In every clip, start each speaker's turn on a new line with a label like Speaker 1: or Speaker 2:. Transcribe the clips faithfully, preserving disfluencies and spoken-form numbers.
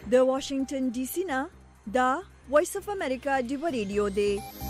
Speaker 1: د واشنگټن ډي سي نه دا وایس اف امریکا دی ریډیو دی.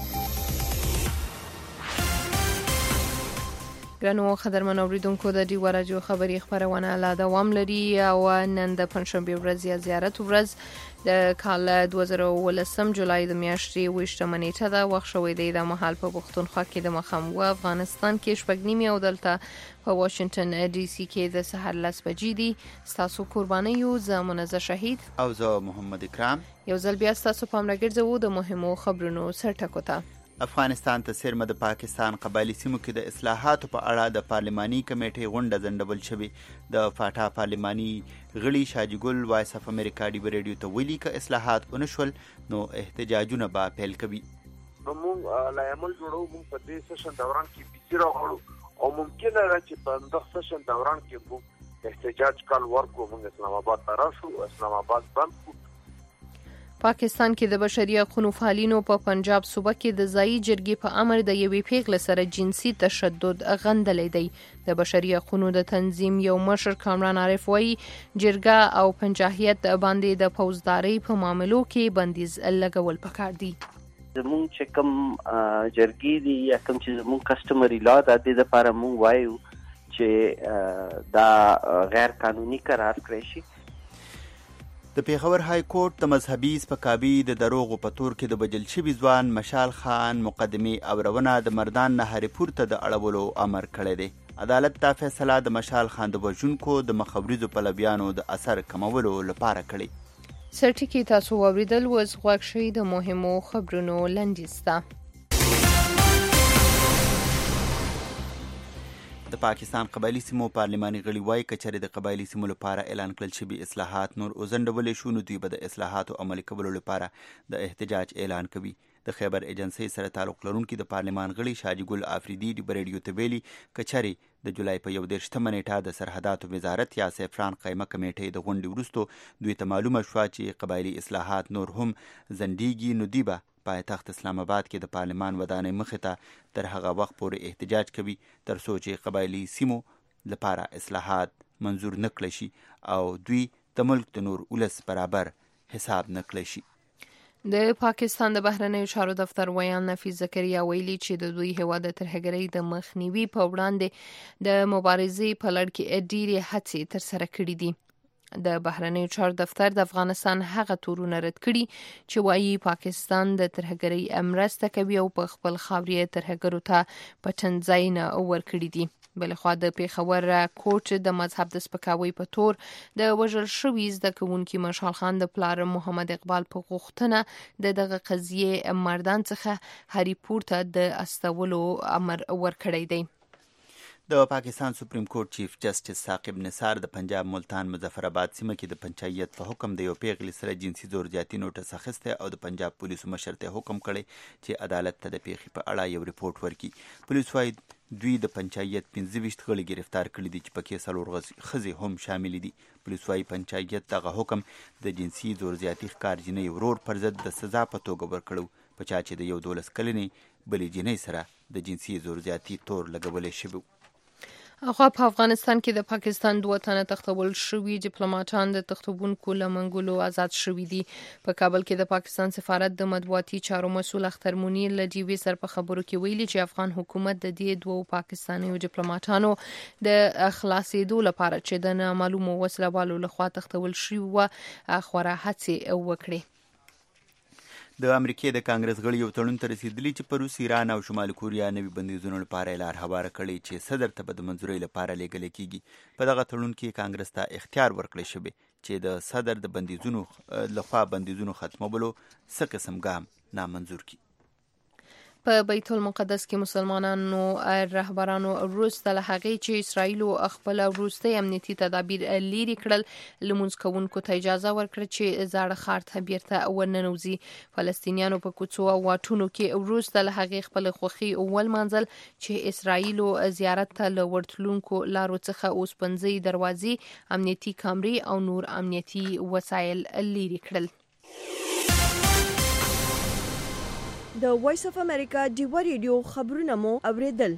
Speaker 2: ګرانو خبرمن اوریدونکو د ډیو راډیو خبري خبرونه لا دوام لري او نن د پنځشنبه ورځ یا زیارت ورځ د کال دوه زره او لسم جولای د میاشتې وشتمه نیټه ده. وخت شوې دی د محل په پښتونخوا کې د مخم و افغانستان کې شپږ نیمه او دلته په واشنگټن ډي سي کې د سحر لس بجې دي. تاسو قرباني یو ز منزه شهید
Speaker 3: او زه محمد اکرام.
Speaker 2: یو ځل بیا تاسو په امر ګرځو د مهمو خبرونو سرټکو ته.
Speaker 3: افغانستان ته سرمه د پاکستان قبایلی سیمو کې د اصلاحاتو په اړه د پارلماني کمیټې غونډه ځنډول شوې. د فاټا پارلماني غړي شاجي ګل وایس اف امریکا دی ریډیو ته ویلي ک اصلاحات ونشول نو احتجاجونه به پیل کوي.
Speaker 4: موږ لا عمل جوړو موږ په دې سیشن دوران کې بیسي راغلو او ممکن ده چې په دغه سیشن دوران کې موږ احتجاج کال ورکو. موږ اسلام آباد ته راشو، اسلام آباد بند کړو.
Speaker 2: پاکستان کې د بشري حقوقو فعالینو په پنجاب صوبه کې د ځایي جرګې په امر د یوې پیغلې سره جنسي تشدد غندلې دی. د بشري حقوقو د تنظیم یو مشر کامران عارف وایي جرګه او پنجاهیت باندې د فوجداري په معاملو کې بندیز لګول پکار دي.
Speaker 5: زمون چې کوم جرګې دي یا کوم چې زمون کسٹمري لا د دې لپاره مونږ وایو چې دا غیر قانوني قرار کړی شي.
Speaker 3: د پیښور های کورټ د مذهبي سپکاوي د دروغو په تور کې د بجل شوي ځوان مشال خان مقدمې اورونه د مردان نه هرې پورته د اړولو امر کړی دی. عدالت دا فیصله د مشال خان د وژونکو د مخاورزو پلویانو د اثر کمولو لپاره کړی.
Speaker 2: سرټکی تاسو واوریدل وز غوښ شي د مهمو خبرونو لنډیسته.
Speaker 3: د پاکستان قبایلی سیمو پارلماني غړي وایي کچره د قبایلی سیمو لپاره اعلان کړل شوی اصلاحات نور اوزندولې شو نو دوی به د اصلاحاتو عملي کولو لپاره د احتجاج اعلان کوي. د خیبر ایجنسی سره تعلق لرونکي د پارلمان غړي شاجي ګل افریدي د ریډیو ته ویلي کچره د جولای په یو دېرشمه نیټه د سرحداتو وزارت یا سفران قایمه کمیټې د غونډې وروسته دوی ته معلومه شوه چې قبایلی اصلاحات نور هم زندګي نو دی به پایتخت اسلام آباد کې د پارلمان ودانۍ مخې ته تر هغه وخت پورې احتجاج کوي تر څو چې قبایلی سیمو لپاره اصلاحات منظور نه کړل شي او دوی د ملک د نور ولس برابر حساب نه کړل شي.
Speaker 2: د پاکستان د بهرنیو چارو دفتر ویان نفیس زکریا ویلي چې د دوی هیواد د ترهګرۍ د مخنیوي په وړاندې د مبارزې په لړ کې ډېرې هڅې ترسره کړې دي. د بهرنیو چارو دفتر د افغانستان هغه تورونه رد کړي چې وایي پاکستان د ترهګرۍ مرسته کوي او په خپل خاورې ترهګرو ته پټنځای نه ورکړي دي. بلخوا د پیښور کوټ د مذهب د سپکاوي په تور د وژل شوي زده کوونکي مشال خان د پلار محمد اقبال په غوښتنه د دغه قضیې مردان څخه هری پورته د استولو امر ورکړی دی.
Speaker 3: د پاکستان سپریم کورټ چیف جسټس ثاقب نثار د پنجاب ملتان مظفرآباد سیمه کې د پنچایت په حکم د یو پیغلې سره جنسي زور زیاتی نوټس اخیستی او د پنجاب پولیسو مشر ته حکم کړی چې عدالت ته د پیښې په اړه یو ریپورت ورکړي. پولیس وايي دوی د پنچایت پنځه ویشت غړي گرفتار کړي دي چې پکې څلور ښځې هم شامل دي. پولیس وايي پنچایت دغه حکم د جنسي زور زیاتی ښکار جنۍ ورور پر ضد د سزا په توګه ورکړو په چا چې د یو دولس کلنې بلې جنۍ سره د جنسي زور زیاتی تور لګولی شوی.
Speaker 2: اخوا په افغانستان کې د پاکستان دوه تنه تختول شوي ډیپلوماټان د تختوونکو له منګولو آزاد شوي دي. په کابل کې د پاکستان سفارت د مطبوعاتي چارو مسؤل اختر مونی له ډیوي سر په خبرو کې ویلي چې افغان حکومت د دې دوه پاکستاني ډیپلوماټانو د خلاصېدو لپاره چې د نامعلومو وسلوالو لخوا تختول شوي و خورا هڅې وکړي.
Speaker 3: د امریکای د کانګرس غړي یو تړون ته رسیدلی چې په روس، ایران او شمال کوریا نوي بندیزونو لپاره لار هواره کړي چې صدر ته به د منظورۍ لپاره لیږل کیږي. په دغه تړون کې کانګرس ته اختیار ورکړی شوی چې د صدر د بندیزونو لخوا بندیزونو ختمولو څه قسم ګام نامنظور کړي.
Speaker 2: په بیت المقدس کې مسلمانانو رهبرانو وروسته له هغې چې اسرائیل خپل وروستي امنیتي تدابیر لري کړل لمونځ کوونکو ته اجازه ورکړه چې زاړه ښار ته بیرته ورننوځي. فلسطینیانو په کوڅو او واټونو کې وروسته له هغې خپل خوښي ولمانځل چې اسرائیلو زیارت ته له ورتلونکو لارو څخه اوسپنځي دروازې، امنیتي کامرې او نور امنیتي وسایل لري کړل.
Speaker 1: د وایس اف امریکا دیو ریډیو خبرونه مو اوریدل.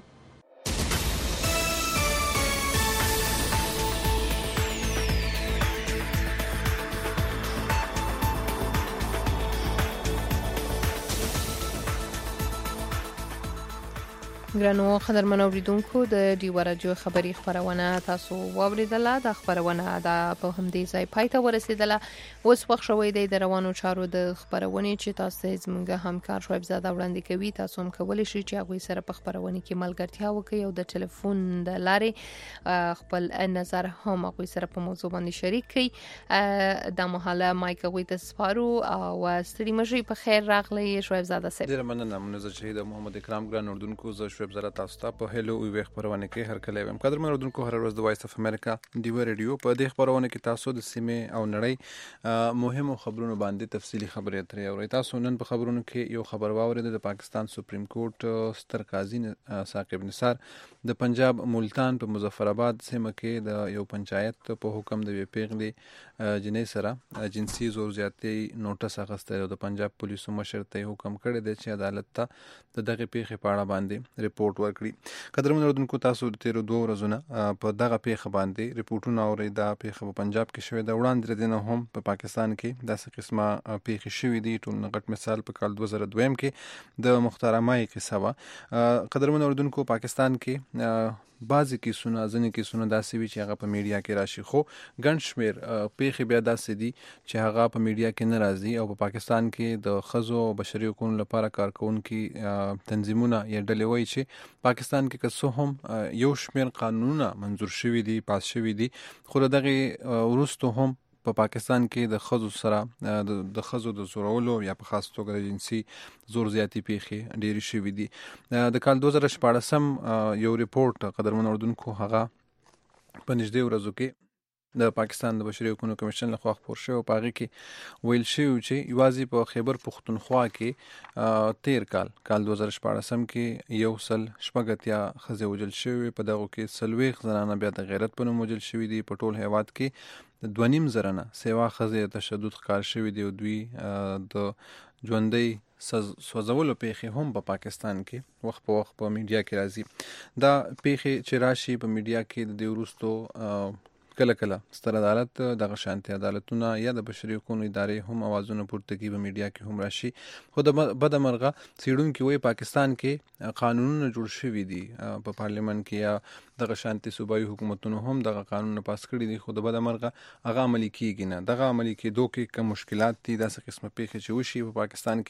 Speaker 2: ګرانو قدرمنو اوریدونکو د ډیو راډیو خبری خبرونه تاسو واوریدله. د خبرونه د په همدې ځای پای ته ورسیدله. اوس وخت شوی دی د روانو چارو د خبرونه چې تاسو زموږ همکار شعیب زاده وړاندې کوي. تاسو هم کولی شئ چې هغه سره په خبرونه کې ملګرتیا وکړئ او د ټلیفون د لارې خپل نظر هم هغه سره په موضوع باندې شریک کړئ. د مهاله مایک غوي ته سپارو او ستړي مشي په خیر راغلی شعیب زاده صاحب.
Speaker 6: ډیر مننه منزه شهید محمد اکرام ګران اردوونکو. زه شعیب زاده تاسو ته په هلو وی خبرونه کې هر کله ویم. قدرمن اردوونکو هر ورځ د وایس اف امریکا ډیو ریډیو په دې خبرونه کې تاسو د سیمه او نړۍ مهمو خبرونو باندې تفصیلی خبرې اترې اورئ. تاسو نن په خبرونو کې یو خبر واورید د پاکستان سپریم کورټ ستر قاضي ثاقب نثار د پنجاب ملتان په مظفر آباد سیمه کې د یو پنچایت په حکم د پیغلې جنې سره جنسي زور زیاتی نوټس اخیسته او د پنجاب پولیسو مشر ته حکم کړی دی چې عدالت ته د دغه پیښې په اړه باندې ریپورت ورکړي. قدرمن اردوونکو تاسو د تیرو دوه ورځې په دغه پیښه باندې ریپورتونه اورئ. دا پیښه په پنجاب کې شوې ده. وړاندې دینه هم په پاکستان کې داسې قسمه پیښې شوې دي. ټول غټ مثال په کال دوه زره دوه کې د محترمای قصه وه. قدرمن اردوونکو پاکستان کې بعضی کیسونه ځینې کیسونه داسې وي چې هغه په میډیا کې راشي خو ګڼ شمېر پیښې بیا داسې دي چې هغه په میډیا کې نه راځي او په پاکستان کې د ښځو او بشري حقوقو لپاره کارکوونکي تنظیمونه یا ډلې وایي چې پاکستان کې که څه هم یو شمېر قانونونه منظور شوي دي پاس شوي دي خو د دغې وروستو هم په پا پاکستان کې د ښځو سره د ښځو د زورولو یا په خاص توګه د جنسي زور زیاتی پیښې ډېرې شوي دي. د کال دوه زره شپاړسم یو ریپورت قدرمن اردوونکو هغه په نږدې ورځو کې د پاکستان د بشري حقوقو کمیشن لخوا خپور شوی او په هغې کې ویل شوي چې یوازې په خیبر پښتونخوا کې تیر کال کال دوه زره شپاړسم کې یو سل شپږ اتیا ښځې وژل شوي. په دغو کې څلوېښت زنانه بیا د غیرت په نوم وژل شوي دي. په ټول هیواد کې دوه نیم زره نه سیوا ښځې تشدد ښکار شوي دي او دوی د ژوندۍ سوځولو پیښې هم په پاکستان کې وخت په وخت په میډیا کې راځي. دا پیښې چې راشي په میډیا کې د دې وروستو کله کله ستر عدالت دغه شانتي عدالتونه یا د بشري حقوقو ادارې هم اوازونه پورته کوي په میډیا کې هم راشي. خو د بده مرغه څېړونکي وایي پاکستان کې قانونونه جوړ شوي دي په پارلیمنت کې یا دغه شانتي صوبایي حکومتونو هم دغه قانونونه پاس کړي دي خو د بده مرغه هغه عملي کیږي نه. دغه عملي کېدو کې کوم مشکلات دي داسې قسمه پیښې چې وشي په پاکستان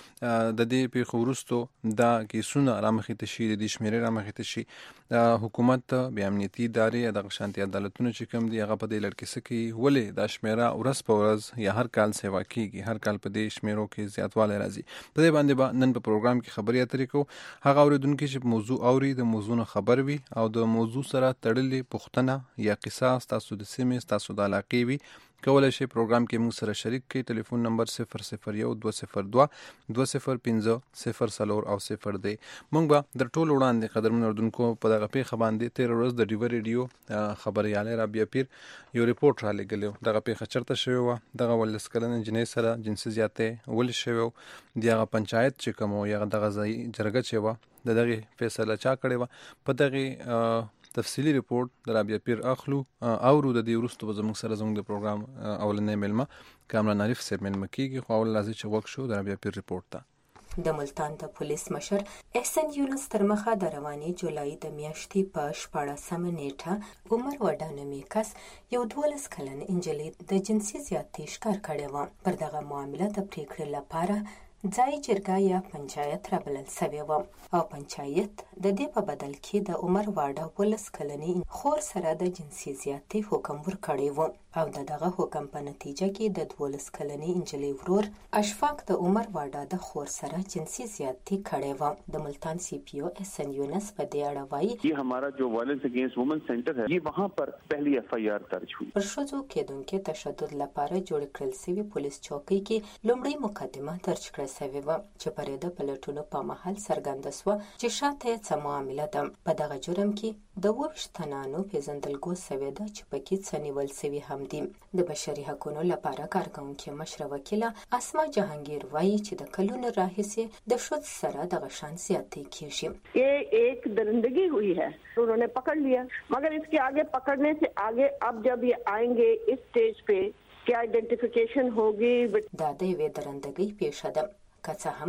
Speaker 6: کې د دې پیښو وروستو دا کیسونه رامخې ته شي د دې شمېرې رامخې ته شي. حکومت بیا امنیتي ادارې دغه شانتي عدالتونه چې کوم دي هغه په دې لړ کې څه کوي ولې دا شمېره ورځ په ورځ یا هر کال سیوا کیږي هر کال په دې شمېرو کې زیاتوالی راځي. په دې باندې به نن په پروګرام کې خبرې اترې کوو. هغه اورېدونکي چې موضوع اوري د موضوع نه خبر وي او د موضوع سره تړلې پوښتنه یا قصه ستاسو د سیمې ستاسو د علاقې وي کولی شئ پروګرام کې موږ سره شریک کړئ. ټلیفون نمبر صفر صفر یو دوه صفر دوه دوه صفر پنځه صفر څلور او صفر دی. موږ به در ټولو وړاندې قدرمن اردوونکو په دغه پیښه باندې تېره ورځ د ډیو ریډیو خبریالی رابعه پیر یو ریپورټ رالیږلی و. دغه پیښه چېرته شوې وه. دغه اوولس کلنه نجلۍ سره جنسي زیاتی ولې شوی و. د هغه پنچایت چې کوم و یا دغه ځایي جرګه چې وه د دغې فیصله چا کړې وه. په دغې تفصیلی ریپورت د رابعه پیر اخلو اورو. د دې وروسته به زموږ سره زموږ د پروګرام اولنۍ میلمه کامران عارف صاحب میلمه کېږي خو اول راځي چې غوږ شو د رابعه پیر ریپورت ته.
Speaker 7: د ملتان د پولیس مشر احسن یونس تر مخه د روانې جولای د میاشتې په شپاړسمه نیټه عمر وډا نومي کس یو دولس کلن نجلۍ د جنسي زیاتۍ ښکار کړې وه. پر دغه معامله د پریکړې لپاره ځای جرګه یا پنچایت رابلل سوی و او پنچایت د دې په بدل کې د عمر واډا ولس کلنې خور سره د جنسي زیاتۍ حکم ورکړی و او د دغه حکم په نتیجه کې د دولس کلنې نجلۍ ورور اشفاق د عمر واډا د خور سره جنسي زیاتۍ کړې و. د ملتان سی پی او احسن یونس په دې اړه وایي
Speaker 8: یہ ہمارا جو وائلنس اگینسٹ وومن سینٹر ہے یہ وہاں پر پہلی ایف آئی آر درج ہوئی.
Speaker 7: پر ښځو کېدونکي تشدد لپاره جوړ کړل سوي پولیس چوکۍ کې لومړی مقدمه درج کړه سوې وه چې پرې د پلټونو په مهال څرګنده سوه چې شاته یې څه معامله ده. په دغه جرم کې د اووه ویشت تنانو پیژندګلوي سوې ده چې پکې څه نیول سوي هم دي. د بشري حقوقو لپاره کارکوونکې مشره وکیله اسما جهانگیر وایي چې د کلونو راهیسې د ښځو سره دغه شان زیاتې کیږي.
Speaker 9: یہ ایک درندگی ہوئی ہے انہوں نے پکڑ لیا مگر اس کے آگے پکڑنے سے آگے اب جب یہ آئیں گے اس سٹیج پہ کیا آئیڈینٹیفیکیشن ہوگی.
Speaker 7: دا د یوې درندګۍ پیښه ده که څه هم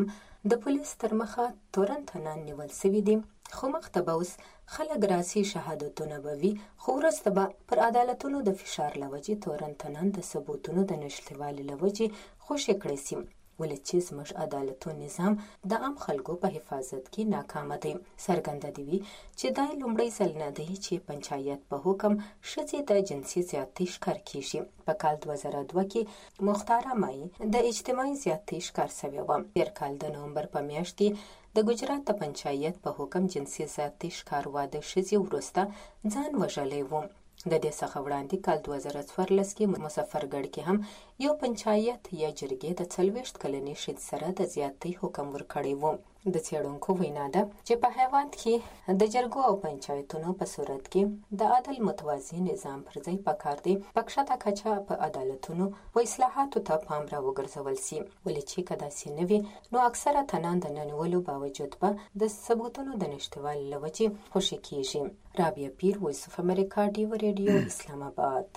Speaker 7: د پولیس تر مخه تورنتنان نیول سوي دي، خو مخته به اوس خلک راسي شهادتونه به وي، خو وروسته به پر عدالتونو د فشار له وجې تورنتنان د ثبوتونو د نشتوالي له وجې خوشې کړی سي، ولې چې زموږ عدالتو نظام د عام خلکو په حفاظت کې ناکامه دی. څرګنده دي وي چې دا لومړی ځل نه دی چې پنچایت په حکم ښځې د جنسي زیاتۍ ښکار کیږي. په کال دوه زره دوه کې مختاره مای د اجتماعي زیاتۍ ښکار شوې وه. تېر کال د نومبر په میاشت کې د ګجرات د پنچایت په حکم جنسي زیاتۍ ښکار واده ښځې وروسته ځان وژلی و. د دې څخه وړاندې کال دوه زره څوارلس کې مظفرګړ کې هم یو پنچایت یا جرګې د څلوېښت کلنې ښځې سره د زیاتۍ حکم ورکړی و. د څېړونکو وینا ده چې په هیواد کې د جرګو او پنچایتونو په صورت کې د عدل متوازي نظام پر ځای پکار دی په کښته کچه په عدالتونو و اصلاحاتو ته پام را وګرځول سي، ولې چې که داسې نه وي نو اکثره تنان د ننولو باوجود به د ثبوتونو د نشتوالي له وجې خوشې کیږي. رابعه پیر، وایس اف امریکا، ډیو ریډیو، اسلام آباد.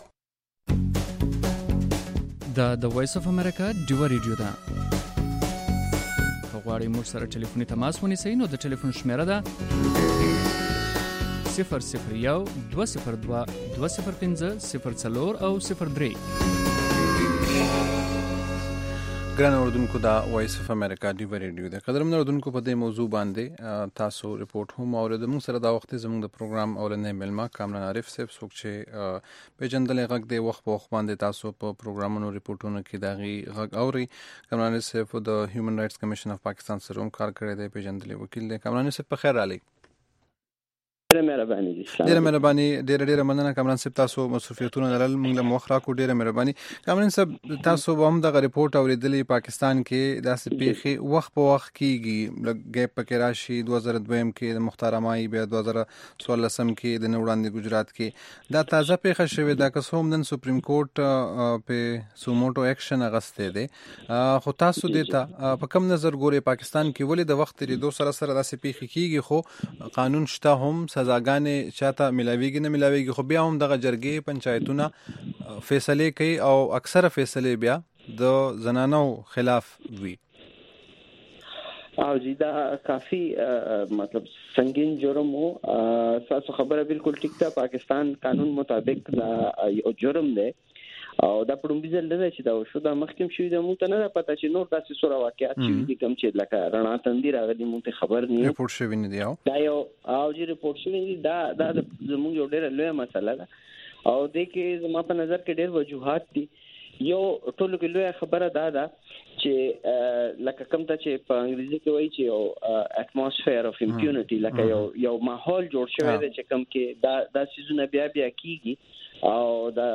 Speaker 10: دا د وایس اف امریکا ډیو ریډیو ده. غواړئ موږ سره ټلیفوني تماس ونیسئ نو د ټلیفون شمیره ده صفر صفر یو دوه صفر دوه دوه صفر پنځه صفر څلور او صفر درې.
Speaker 6: ګران اوردونکو دا وایس اف امریکا ډیو ریډیو ده. قدرمن اوردونکو په دې موضوع باندې تاسو ریپورت هم اورید. موږ سره دا وخت زموږ د پروګرام اولنې ملما کامران عارف صاحب څوک چې پیژندل غږ دی وخت په وخت باندې تاسو په پروګرامونو ریپورتونو کې داغي غږ اوري. کامران عارف صاحب د هیومن رائټس کمیشن اف پاکستان سره هم کار کړی دی، پیژندل وکیل دی. کامران صاحب په خیر راغلی.
Speaker 5: ډیره مهرباني دي.
Speaker 6: ډیره مهرباني ډیره ډیره مننه کامران صاحب، تاسو مصروفیتونه لرل موږ له مخ راکو. ډیره مهرباني کامران صاحب، تاسو هم د ریپورت اوریدلې پاکستان کې داسې پیښې وخت په وخت کیږي، لګ پکې راشي دوه زره دویم کې د مختاره مای، بیا دوه زره څوارلسم کې د نوړاندې ګجرات کې دا تازه پیښه شوې ده. که څه هم نن سپریم کورټ په سوموټو اکشن اغسته دی، خو تاسو دې ته په کوم نظر ګوري پاکستان کې ولې د وخت لري سره سره داسې پیښې کیږي، خو قانون شته هم سزاګانې چاته ملاویږي نه ملاویږي، خو بیا هم دغه جرګې پنچایتونه فیصله کوي او اکثره فیصله بیا د زنانو خلاف وي.
Speaker 5: او جی دا کافی مطلب سنگین جرم وو. تاسو خبره بالکل ټیک ده، پاکستان قانون مطابق دا یو جرم دی او دا پړمبي ځل نه چې دا شو دا مخکیم شوی د مونږ ته نه پته چې نور تاسو سره واقعیت شوی دي کوم چې لکه رڼا تندې راغلي مونږ ته خبر نه
Speaker 6: ریپورت شوی نه دی.
Speaker 5: دا یو او جی ریپورت شوی دی، دا دا زموږ یو ډېر لوی مسله ده او د کې زما په نظر کې ډېر وجوهات دي. یو ټولو کې لوی خبره دا ده چې لکه کوم ته چې په انګریزي کې وایي چې یو اټماسفیر اف امپیونټي، لکه یو یو ماحول جوړ شوی دی چې کوم کې دا دا سيزونه بیا بیا کیږي او دا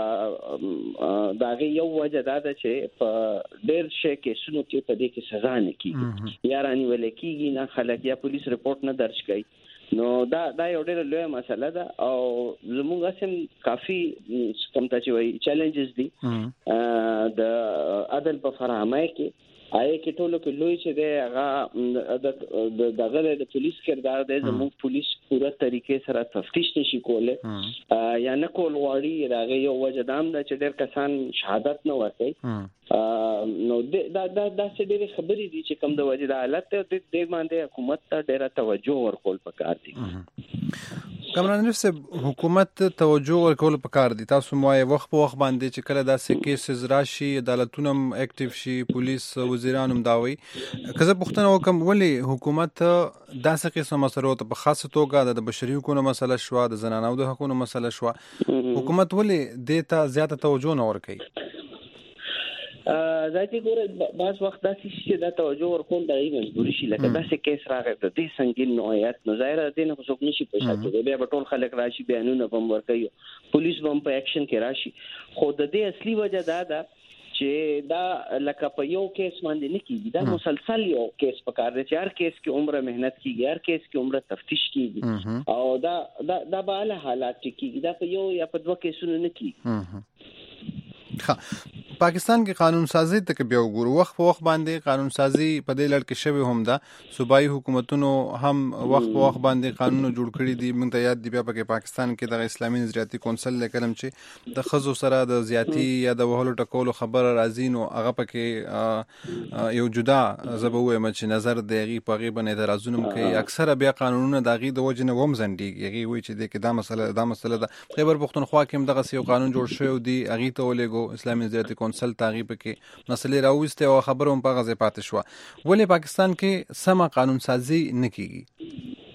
Speaker 5: داغه یو وجه دا ده چې په ډېر شي کې سونو کې په دې کې سزا نه کیږي یا رانی ولې کیږي نه خلک یا پولیس رپورت نه درج کوي. نو دا دا یو ډېر لوی مسله ده او زموږ اسم کافي کوم ته چې وایي چیلنجز دي د عدل په فراهمۍ کې. آیا کې ټولو کې لوی چې دی هغه د دغه د پولیس کردار دی. زموږ پولیس پوره طریقې سره تفتیش نشي کوله یا نه کول غواړي. هغه یو وجه دام ده چې ډېر کسان شهادت نه ورکوي. نو دا دا دا څه ډېرې خبرې دي چې کوم د وجه د حالت ته د دې باندې حکومت ته ډېره توجه ورکول پکار دي.
Speaker 6: کامران صاحب، حکومت توجه ورکول پکار دي. تاسو موایي وخت په وخت باندې چې کله داسې کیسز راشي عدالتونه اکټیو شي، پولیس وزیران هم داوي. که زه پوښتنه وکم ولې حکومت داسې قسم مسلو ته په خاصه توګه د بشري حقوقو مسله شو، د زنانو د حقوقو مسله شو، حکومت ولې دې ته زیاته توجه نه ورکوي؟
Speaker 5: ذاتي ګوره بعض وخت داسې چې دا توجه ورکول د مجبوري شي، لکه داسې کیس راغی د دې سنگین نوعیت نو ظاهره دې نه څوک نشي پېښه کېدای. بیا به ټول خلک راشي بیانونه هم ورکوي، پولیس هم په اکشن کې راشي. خو د دې اصلي وجه دا ده چې دا لکه په یو کیس باندې نه کیږي، دا مسلسل یو کیس پکار دی چې هر کیس کې عمره مهنت کیږي، هر کیس کې عمره تفتیش کیږي او دا دا دا به له حالات کیږي. دا په یو یا په دوه کیسونو نه کیږي.
Speaker 6: ها پاکستان کې قانون سازي ته بیا وګورو، وخت په وخت باندې قانون سازي په دې لړ کې شوی هم ده، صوبایي حکومتونو هم وخت په وخت باندې قانون جوړ کړی دي. موږ ته یاد دی بیا په پاکستان کې د اسلامي نظریاتي کونسل لیکلم چې د خزو سره د زیاتی یا د وهلو ټکولو خبره راځي، نو هغه پکې یو جدا زبو وایم چې نظر دیږي په غي باندې اعتراضونه کوي. اکثره بیا قانونونه د غي د وجه نه ووم زندګي هغه وی چې د کدا مسله دا مسله ده. خیبر پختونخوا کې هم دغه یو قانون جوړ شوی دی، هغه ته ولېګو اسلامي نظریاتي کونسل تعقیب کې مسلې راوسته او خبرو هم په غزه پاتې شو. ولې پاکستان کې سم قانون سازي نه کیږي؟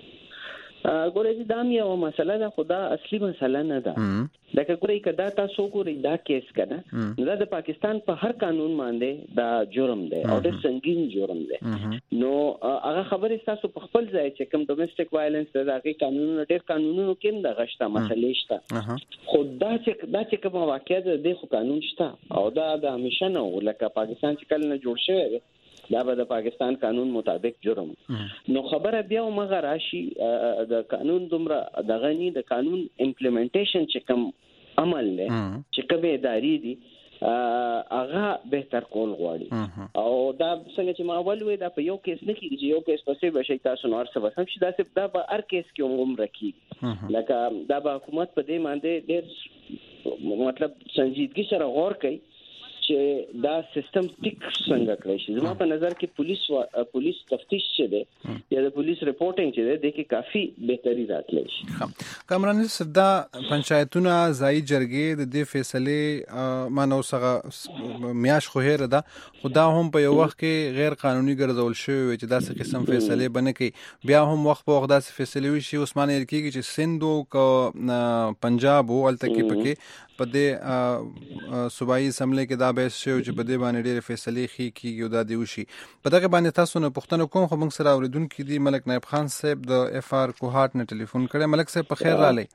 Speaker 5: ګورې چې دا یو مسله ده، خدا اصلي مسله نه ده. لکه ګورې کدا تاسو ګورې دا کیس کنه دا د پاکستان په هر قانون باندې دا جرم دی او ډېر سنگین جرم دی. نو هغه خبره تاسو په خپل ځای چې کوم ډومېسټک وایلنس د هغه قانونونو ډېر قانونونو کې د غشته مسلې شته، خدا چې دا چې کوم واقعیا د خو قانون شته او دا د همیشه نه ولکه پاکستان چې کله نه جوړ شوی دا به د پاکستان قانون مطابق جرم. نو خبره بیا مغه راشي د قانون دومره د غنی د قانون امپلیمنټیشن چې کوم عمل له چې کومه ادارې دي هغه بهتر کول غواړي. او دا څنګه چې ما اول وې دا په یو کیس نه کیږي، یو کیس پسې به شي تاسو نور څه وسم شي دا څه دا په هر کیس کې هم راکې لکه دا به حکومت په دې باندې ډېر مطلب سنجیدګي سره غور کوي چې دا سیستم ټیک څنګه کړی شي. زما په نظر کې پولیس و پولیس تفتیش چې دی یا د پولیس ریپورټینګ چې دی د کې کافي بهتري راتلی شي.
Speaker 6: کامران صدا پنچایتونه ځای جرګې د دې فیصله مانو سره میاش خو هره ده، خدا هم په یو وخت کې غیر قانوني ګرځول شوی چې داسې قسم فیصله بنه کوي. بیا هم وخت په وخت داسې فیصله وشي عثمان یلکیږي چې سندو کو پنجاب او التکی پکې په دې صوبایي اسمبلی کې دا بحث شو چې په دې باندې ډېر فیصلې خي کیږي او دا دی وشي. په دغه باندې تاسو نه پوښتنه کوم، خو موږ سره اوریدونکو دي ملک نایب خان صاحب د اف آر کوهات نه ټلیفون کړي. ملک صاحب په خیر راغلی.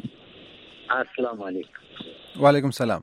Speaker 11: السلام علیکم.
Speaker 6: وعلیکم السلام.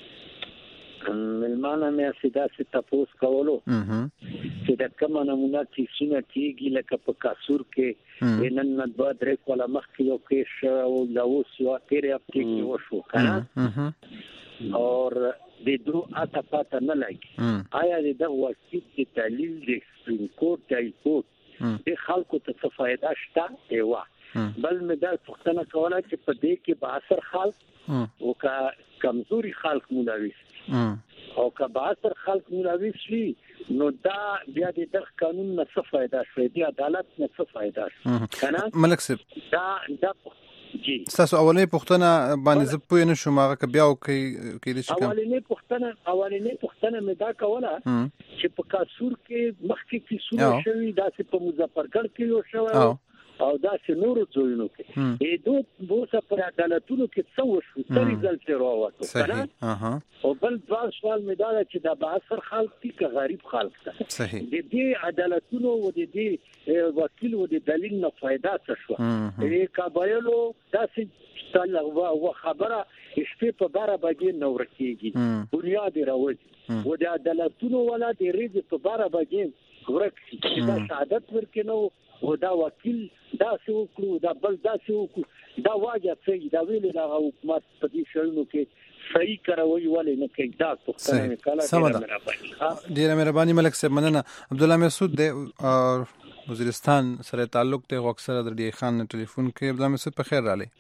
Speaker 11: ملمانه مې سیدا سیدا پوس کولو چې د کومه نمونه کیسونه کیږي لکه په کاسور کې نن نه دوه درې کاله مخکې یو کیس او لاوس یو تیرې هفته کې وشو کنه اور د دو اته پاته نه لګي آیا د واسطې د تعلیل د سپریم کورټ د کورټ د خلکو ته څه فائدہ شته ایوا بل مې دا پوښتنه کوله چې په دې کې به اثر خلک او کا کمزوري خلک مولوي او که باثر خلق ملوث شي نو دا بیا د قانون نه څه فائدہ شوي، د عدالت نه څه فائدہ شوي کنه.
Speaker 6: ملک صاحب
Speaker 11: دا دا جی
Speaker 6: تاسو اولنې پوښتنه باندې زه پوه نه شوم، هغه که بیا وکړي کېدای شي
Speaker 11: اولنې پوښتنه اولنې پوښتنه مې دا کوله چې په کاسور کې مخکې کې سور شوي داسې په مظفرګړ کې یو شوی او دا چې نور ځوینو کې ای دوه بوسه پر عدالتونو کې څه وشو څه ریزلټ راووتو
Speaker 6: صحیح
Speaker 11: او بل ځواب سوال مې دا چې دا به اثر خلک دي که غریب خلک ده
Speaker 6: صحیح
Speaker 11: د دې عدالتونو او د دې وکیل او د دلیل نه فائدہ څه شو. ای کابایلو داسې تلغوا او خبره شپې په بارا باندې نو ورکیږي بنیاد راوځي او د عدالتونو ولا د ریز په بارا باندې ورکړي چې دا شهادت ورکینو او دا وکیل دا څه وکړو دا بل دا څه وکړو دا واجب څه دا ویل دا حکومت په دې شړنو کې صحیح کاروي ولې نه کوي دا پوښتنه کاله.
Speaker 6: ډیره مهرباني ملک صاحب، مننه. عبد الله مسعود د وزیرستان سره تعلق ته اکثر د ډی خان ټلیفون کې. عبد الله مسعود په خیر رااله.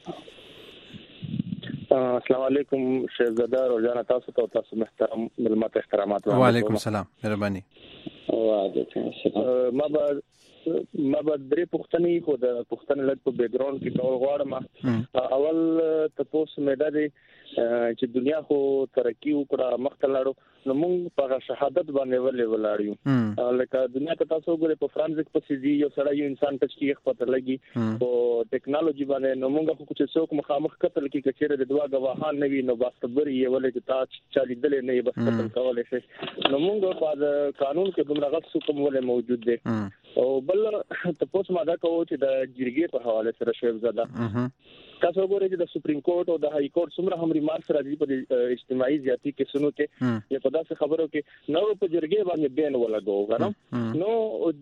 Speaker 12: السلام علیکم شهزاده روزانه تاسو ته تاسو محترم ملمت احترامات.
Speaker 6: وعلیکم السلام مهرباني.
Speaker 12: وعلیکم السلام. ما به ما به درې پوښتنې خو د پوښتنې لږ په بیک ګراوند کې کول غواړم. اول تاسو مې دا دي چې دنیا خو ترقی وکړه مخته لاړو نو موږ په شهادت باندې ولې ولاړو لکه دنیا ته تاسو ګورئ په فرانسیک په سيزي یو سړی یو انسان ټچ کیږي پته لګي او ټیکنالوژي باندې نو موږ خو چې څوک مخامخ قتل کې کچېره د دوا غواهان نه وي نو باستبري یې ولې چې تاسو چالي دلې نه بس قتل کولای شي نو موږ په قانون کې دومره غلط حکم ولې موجود دي. او بل تاسو ما دا کوو چې د جرګې په حواله سره شوی زده تاسو ګورئ چې د سپریم کورټ او د های کورټ څومره هم ریمارکس راځي په اجتماعي زیاتی کې سنو کې یا په داسې خبرو کې نو په جرګې باندې بین ولګو غواړم نو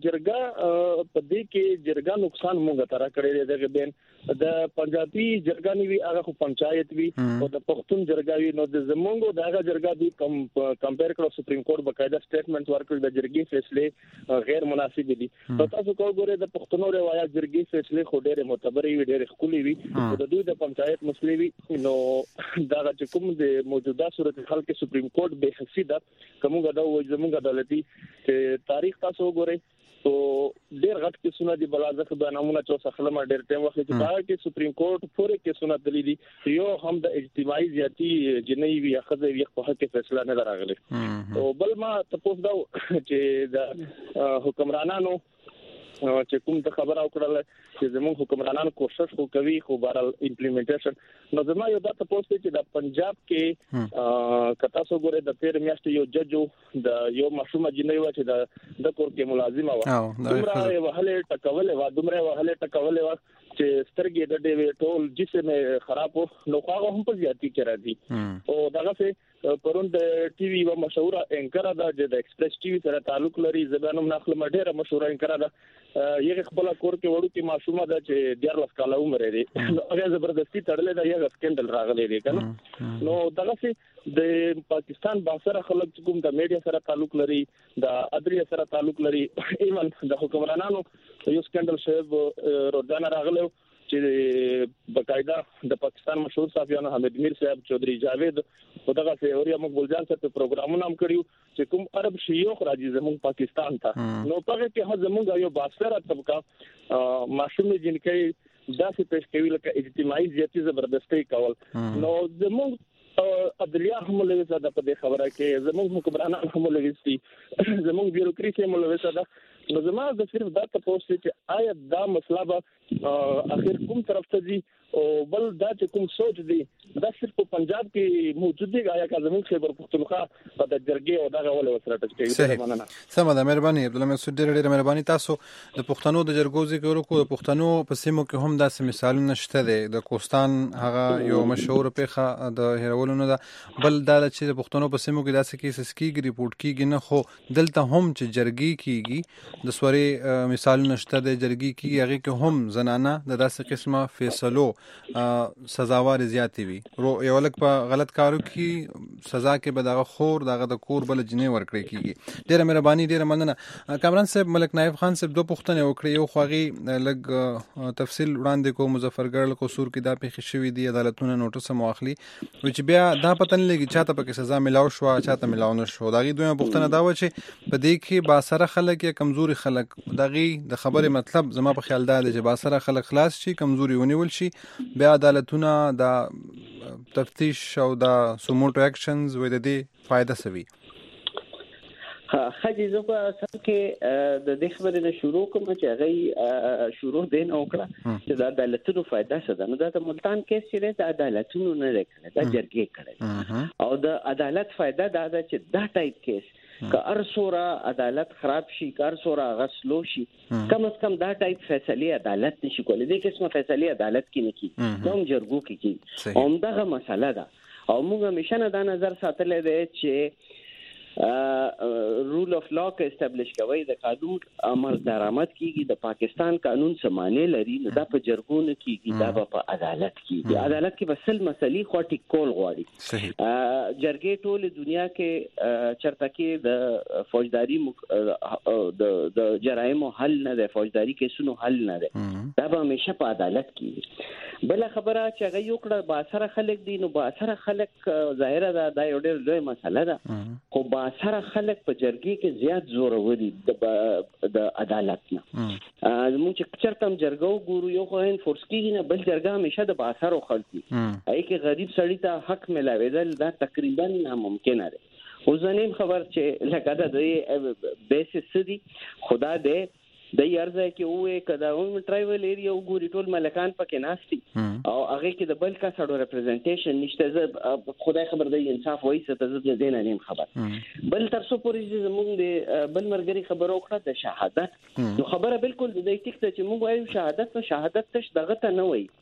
Speaker 12: جرګه په دې کې جرګه نقصان مونږ ته را کړی دی دغه بین د پنجابي جرګه نیوي هغه خو پنچایت وی او د پښتون جرګه وی نو د زمونږ دغه جرګه دی کم کمپیر کړو سپریم کورټ بقاعده سټیټمنټ ورکړ د جرګې فیصله غیر مناسب دي تاسو کو ګورئ د پښتنو روایت جرګې فیصله خو ډېر معتبرې وي ډېر خولي وي د دوی د پنچایت مسلې وي نو دا چې کوم د موجوده صورتحال کې سپریم کورټ به حسیده کومه دا وایي زموږ عدالتي چې تاریخ تاسو ګورئ تو ډېر غټ کې سونه دي بلازه به نمونه چې سخلم ډېر ټیم وخت چې دا کې سپریم کورټ پورې کې سونه دلی دي یو هم د اجتماعي زیاتی جنۍ وی اخذ یو په حق فیصله نه راغلی او بل ما تاسو دا چې د حکمرانانو چې کوم د خبره وکړل چې زموږ حکمرانانو کوشش خو کوي خو بهرال امپلیمنټیشن نو زما یو دا تاسو چې د پنجاب کې کتا سو ګوره د تیر میاشتې یو جج د یو مشومه جنۍ و چې د د کور کې ملازمه و دومره وهله ټکولې و دومره وهله ټکولې و چې سترګې د دې ټول جسم خراب نو هغه هم په زیاتی کې راځي او دغه څه پرون د ټي وي و مشهور انکر دا د ایکسپریس ټي وي سره تعلق لري زبانم نخل مډيره مشهور انکر دا یو خپل کور کې وړو کې معصومه ده چې ډیر لس کاله عمر لري هغه زبردستی تړلې دا یو سکندل راغلی دی کنه نو دغه څه د پاکستان باسره خلک کوم د میډیا سره تعلق لري د اداري سره تعلق لري ایون د حکمرانانو یو سکندل شوی روزانه راغلی چې بقاعده د پاکستان مشهور صحافیانو حمید میر صاحب چودري جاوید او دغه سیوریا مقبولجان سره پروګرامونه هم کړیو چې کوم عرب شيوخ راځي زموږ پاکستان ته نو په کې هم زموږ یو باسره طبقه معصومه جنکې داسې پیش کوي لکه اجتماعي زیاتی زبردستی کول نو زموږ عدلیه هم لوي زده په دې خبره کې زموږ حکمرانان هم لوي سي زموږ بیوروکراسي هم لوي زده نو زما د صرف دا تاسو چې آیا دا مسله به اخر کوم طرف ته دي او بل دا چې کوم سوچ دي دا صرف په پنجاب کې موجود دي آیا که زموږ خبر پښتونخوا په د جرګې او دغه ول وسره ټچ کوي
Speaker 6: سم ده مهرباني عبد الله مسعود ډېر ډېر مهرباني تاسو د پښتنو د جرګو ذکر وکړو د پښتنو په سیمو کې هم داسې مثالونه شته دي د کوستان هغه یو مشهور پیخه د هیرولونو ده بل دا چې د پښتنو په سیمو کې داسې کیسز کیږي ریپورت کیږي نه خو دلته هم چې جرګې کیږي د سوري مثالونه شته د جرګې کیږي هغه کې هم زنانه د داسې قسمه فیصلو سزاوار زیاتی وي یو لک په غلط کارو کې سزا کې به دغه خور دغه د کور بل جنې ورکړي کیږي ډیره مهرباني ډیره مننه کامران صاحب ملک نایب خان صاحب دوه پوښتنې وکړې یو خواغي لګ تفصیل وړاندې کو مظفرګل قصور کې دا پیښې شوې دي عدالتونه نوټس مواخلي چې بیا دا پتن لګي چاته پکې سزا ملاو شو چاته ملاو نه شو دغه دوه پوښتنه دا و چې په دې کې با سره خلک یا کمزوري خلک دغه د خبره مطلب زما په خیال دا دی چې با سره خلک خلاص شي کمزوري ونیول شي بیا عدالتونه د تفتیش او د سوموټو اکشنز وې د دې فائدہ سوي
Speaker 5: خاجي زه په اصل کې د دې خبرې نه شروع کوم چې هغه شروع دین او کړه چې د عدالتونو فائدہ څه ده نو دا د ملتان کې چې د عدالتونو نه لري دا جرګې کړي او د عدالت فائدہ دا ده چې دا ټایپ کیس که ار سورا عدالت خراب شي کار سورا غسلو شي کم از کم دا ټایپ فیصله عدالت نشي کولای دې قسمه فیصله عدالت کې نه کی نو جرګو کې کی همدغه مسله ده او موږ همیشه دا نظر ساتلې ده چې رول اف لا کې استابلیش کوي د قانون عمل درآمد کیږي د پاکستان قانون سمانه لري نو دا په جرګونه کیږي دا په عدالت کیږي عدالت کې بسل مسلې خو ټیک کول غواړي جرګې ټول دنیا کې چرته کې د فوجداري د د جرایم حل نه د فوجداري کیسونو حل نه ده دا به همیشه په عدالت کیږي بل خبره چې هغه یو کړه با سره خلک دي نو با سره خلک ظاهره ده دا یو ډېر لوی مسله ده خو با سره خلک په جرګې کې زیات زور وري د د عدالت نه موږ چې چرته هم جرګو ګورو یو خو ان فورس کې نه بل جرګه همیشه د باسر او خلک ای کې غریب سړی ته حق ملاویدل دا تقریبا ناممکن دی خو زنیم خبر چې لکه د بیسس دي خدا دې د یارځه کې وې کدا هم ټرایبل ایریا وګوري ټول ملکان پکې ناشتي او هغه کې د بل کا سړو ریپرزنټیشن نشته زه خدای خبر دی انصاف وایي څه ته زه دې نه نیم خبر بل تر څو پورې زموږ د بل مرګري خبرو کړه د شهادت نو خبره بالکل د دې ټیک ته چې موږ وایو شهادت او شهادت تش دغه ته نه وایي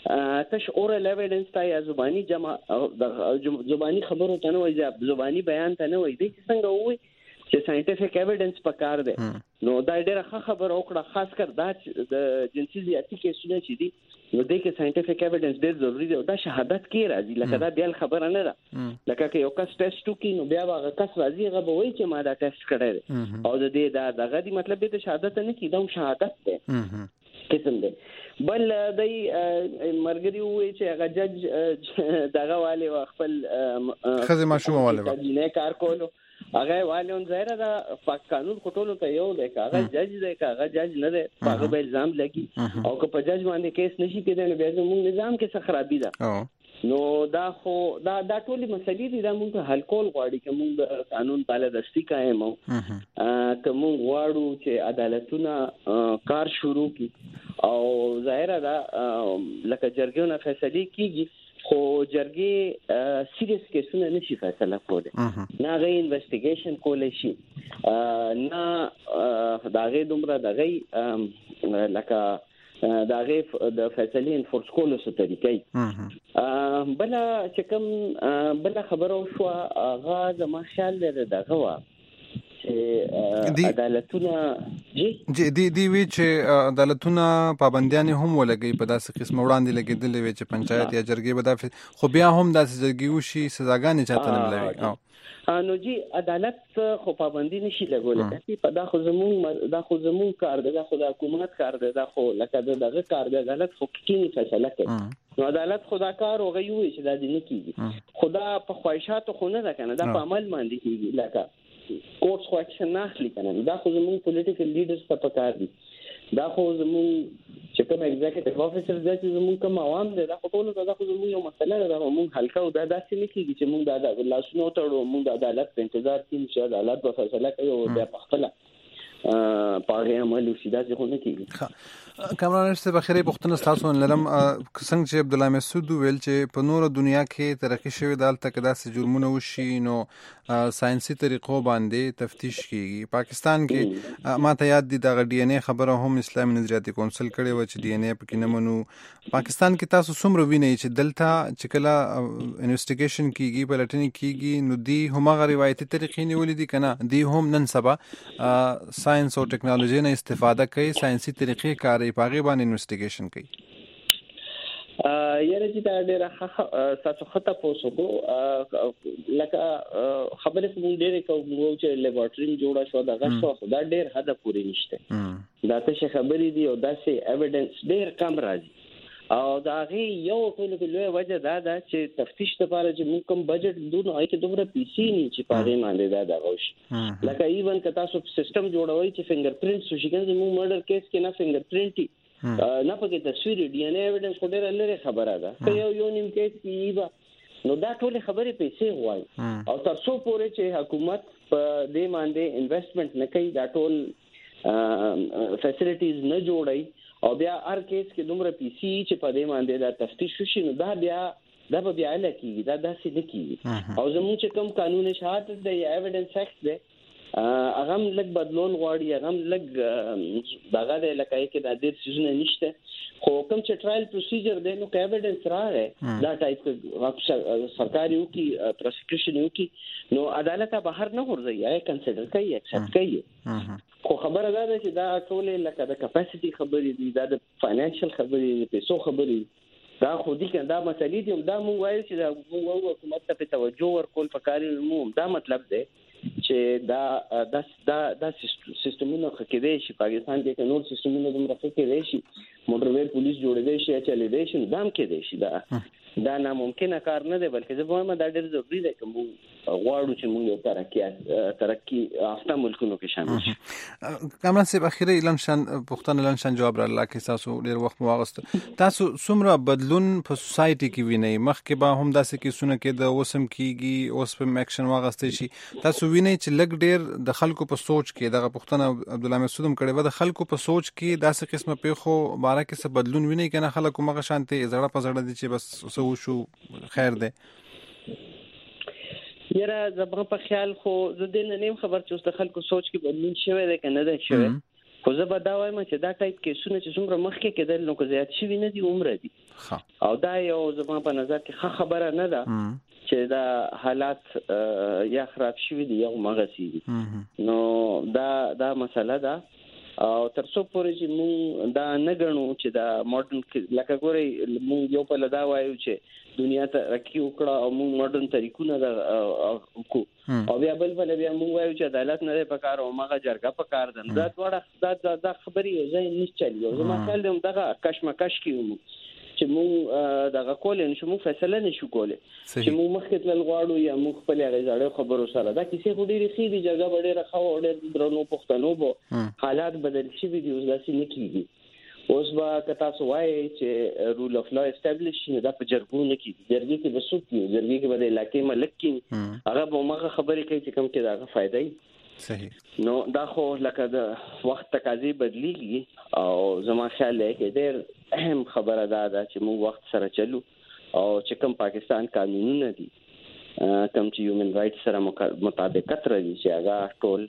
Speaker 5: تش اورال ایویډنس ته یا زبانی جمع زبانی خبرو ته نه وایي زبانی بیان ته نه وایي د څنګه وایي چې ساينټیفیک ایویډنس پکار دی نو دا ډیره ښه خبره وکړه خاص کر دا د جنسي زیاتی کیسونه چې دي نو د کې ساينټیفیک ایویډنس ډیر ضروری دی او دا شهادت کې راځي لکه دا بیل خبره نه ده لکه که یو کس ټیسټ وکړي نو بیا هغه کس راځي هغه به وایي چې ما دا ټیسټ کړی دی او د دې دا دغه دی مطلب د شهادت نه کی دا شهادت دی قسم دی بل دای مرګري وې چې هغه جج دغه والي خپل
Speaker 6: خزه ماشومه والي
Speaker 5: نه کار کولو هغه والي اون ظاهر دا پاک قانون خټولو ته یو دی هغه جج دی هغه جج نه دی هغه به الزام لګي او که په جج باندې کیس نشي کېدل بیا زموږ نظام کې څه خرابي ده نو دا خو دا دا ټولې مسلې دي دا موږ حل کول غواړي چې موږ د قانون بالادستي قائم او که موږ غواړو چې عدالتونه کار شروع کړي او ظاهر ده لکه جرګونه فیصله کیږي خو جرګې سیریس کیسونه نشي فیصله کولای نه غي انویسټیګیشن کولای شي نه داغه دومره دغه لکه داغه د فیصله انفورس کولو څه طریقې بل چې کوم بل خبرو شو هغه زما خیال لري دغه وا چې عدالتونه
Speaker 6: جی دی دی وی چې عدالتونه پابندیان هم ولګي په داسې قسم وړاندې لګیدل وی چې پنچایت یا جرګې به دا خو بیا هم داسې جرګې وشي سزاګانې چاته نه ملوي
Speaker 5: نو جی عدالت خو پابندي نشي لګولای په دا خو زمون دا خو زمون کار دی دا خو د حکومت کار دی دا خو لکه دغه کار دی عدالت خو کې فیصله کوي نو عدالت خدا کار او غيوي چې دا دي نه کیږي خدا په خواهشاتو خو نه ده کنه دا په عمل باندې کیږي لکه کوټس خو اکشن نه اخلي کنه دا خو زمون پولیټیکل لیډرز ته پکار دي دا خو زمون چې کوم ایگزیکټیو افیسر دی چې زمون کوم عوام دی دا خو ټول دا خو زمون یو مسله ده موږ حل کوو دا داسې نه کیږي چې موږ دا لاسونو تړو موږ د عدالت په انتظار کې چې عدالت به فیصله کوي او بیا په خپل پاره عمل وشي دا څه نه کیږي
Speaker 6: کامران رسته بخیره پښتون تاسو لرم څنګه چې عبد الله مسعود ویل چې په نور دنیا کې ترقی شوی دالته کدا سه جرمونه وشي نو ساينسي طریقو باندې تفتیش کیږي پاکستان کې ما ته یاد دي د ډي ان اے خبره هم اسلامي نظریاتي کونسل کړي و چې ډي ان اے پکې نه منو پاکستان کې تاسو څومره وینئ چې دلته چې کله انویسټیګیشن کیږي بلټنی کیږي نو دی هم غ روایتي طریقې نیولې دي کنه دی هم نن سبا ساينس او ټکنالوژي نه استفاده کوي ساينسي طریقې کار پاغي باندې انویسټیګیشن کوي
Speaker 5: یاره چې دا ډېر تاسو خطا پوسوکو لکه خبره کوم ډېر کوم چې لیبارټری جوړه شو دا غوښتو دا ډېر حد پورې نشته دا ته خبرې دي او دا سي ایویډنس ډېر کم راځي او دا غي یو ټول په لوی وجه دا دا چې تفتیش لپاره چې موږ کوم بجټ دونه اې کې دومره پیسې نه چې پاره باندې دا دا غوښ لکه ایون که تاسو سیستم جوړوي چې فنگر پرینټ شو شي کنه موږ مرډر کیس کې نه فنگر پرینټ نه پکې تصویر ډي ان اے ایویډنس خو ډېر لري خبره ده که یو یو نیم کیس کې نو دا ټول خبرې پیسې غواړي او تر څو پورې چې حکومت په دې باندې انویسټمنٹ نه کوي دا ټول فیسیلیټیز نه جوړي او بیا هر کیس کې دومره پیسې چې په دې باندې دا تفتیش وشي نو دا بیا دا به بیا لکه دا داسې نه کیږي او زموږ چې کوم قانون شهادت دی یا ایویډنس اکټ دی هغه لږ بدلون غواړي هغه لږ دغه د لکه کې د ډېر سيزونه نشته خو کوم چې ټرایل پروسیجر دی نو ایویډنس راغی دا ټایپ سرکاري او کی پروسیکیوشن او کی نو عدالت بهر نه ورځي یا کنسیډر کوي اکسپټ کوي خو خبره ده چې دا ټول لکه د کیپاسټي خبرې دي دا د فاینانشل خبرې دي پیسو خبرې دا خو دي کنه دا مسلې دي دا مونږ وایو چې دا مونږ حکومت ته توجه ورکول پکاري مو دا مطلب دی چې دا دا دا دا سیستمونه خکې شي پاکستان کې نور سیستمونه دومره خکې شي موټر وې پولیس جوړې شي چلې دي شي دام کې دي شي دا دا ناممکن کار نه دی بلکې زه وایم دا ډېر ضروري دی چې موږ غواړو چې موږ یو ترقی ترقی یافته ملکونو کې شامل شو
Speaker 6: کامران صاحب اخیری اعلان شان پښتون اعلان شان جواب را الله کې تاسو ډېر وخت مواغست تاسو څومره بدلون په سوسايټي کې وینئ مخکې به هم داسې کې سونه کې د اوسم کېږي اوس په اکشن واغستې شي تاسو وینئ چې لګ ډېر د خلکو په سوچ کې دغه پښتون عبد الله مسعود هم کړي و د خلکو په سوچ کې داسې قسمه پیخو باره کې څه بدلون وینئ کنه خلکو مغه شانته زړه په زړه دي چې بس سو شو خیر ده
Speaker 5: یاره زما په خیال خو زه د نیم خبر چې اوس د خلکو سوچ کې بدلون شوی دی کنه ده شوی خو زه به دا وایم چې دا ټایپ کیسونه چې څومره مخکې کېدل نو که زیات شوي نه دي عمره دي او دا یو زما په نظر کې ښه خبره نه ده چې دا حالات یا خراب شوي دي یا هماغسې دي نو دا دا مسله ده او تر څو پورې چې موږ دا نه ګڼو چې دا ماډرن لکه ګورئ موږ یو په دا وایو چې دنیا ته رکی وکړه او موږ ماډرن طریقونه دا وکړو او بیا بل بل بیا موږ وایو چې عدالت نه په کار او ماغه جرګه په کار ده دا ډوړه دا د خبرې ځای نه چلی او زما خیال دی دغه کشمکش کیو چې موږ دغه کولای نشو موږ فیصله نشو کولای چې موږ مخکې تل غواړو یا موږ خپل هغه ځاړو خبرو سره دا کیسه خو ډېری خېدي جګړه ډېره خو ډېر درنو پښتنو بو حالات بدل شي دي اوس داسې نه کیږي اوس با کتا سو وایي چې رول اف لا اسټابلیش نه دا په جرګو نه کیږي جرګې کې وسوت کیږي جرګې کې به علاقې ملک کې هغه به موږ خبرې کوي چې کوم کې دا فائدې صحیح نو دا خو لکه د وخت تقاضې بدلیږي او زما خیال دی چې ډېر اهم خبره دا ده چې موږ وخت سره چلو او چې کوم پاکستان قانونونه دي کوم چې هیومن رائټس سره مطابقت لري چې هغه ټول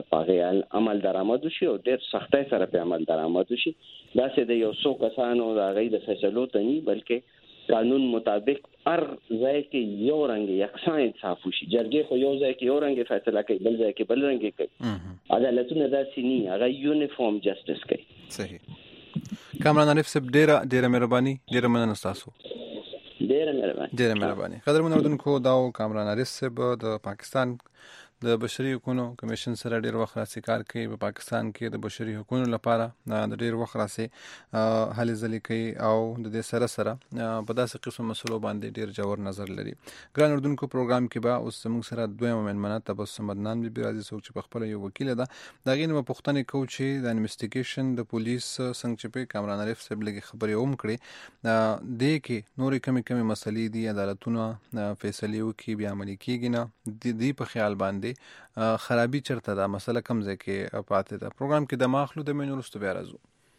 Speaker 5: په عمل درآمد شي او ډېر سختۍ سره په عمل درآمد شي دا چې د یو څو کسانو د هغې د فیصلو ته نه بلکې قانون مطابق هر ځای کې یو رنګ یکسان انصاف وشي جرګې خو یو ځای کې یو رنګ فیصله کوي بل ځای کې بل رنګ کوي عدالتونه داسې نه هغه یونیفارم جسټس کوي
Speaker 6: صحیح کامران عارف صاحب ډیره ډیره مهرباني ډیره مننه تاسو
Speaker 5: ډیره مهرباني
Speaker 6: ډیره مهرباني قدرمن اردوونکو دا کامران عارف صاحب د پاکستان د بشري حقوقو کمیشن سره ډیر وخت راځي کار کوي په پاکستان کې د بشري حقوقو لپاره د ډیر وخت راځي هلې ځلې کوي او د دې سره سره په داسې قسم مسلو باندې ډیر جوړ نظر لري ګران اردوونکو پروګرام کې به اوس موږ سره دویمه مېلمنه تبسم عدنان بي راځي څوک چې په خپل یو وکیل ده دا غي نو پښتنې کو چې د انویسټیګیشن د پولیس څنګه چې په کامران عارف صاحب لګي خبرې هم کړې د کې نورې کمی کمی مسلې دي عدالتونه فیصله وکي بیا عملي کیږي نه د دې په خیال باندې خرابي چرته دا مسله کم ځای کې پاتې ده پروګرام کې د ماخلو د مینو رستو بیا راځو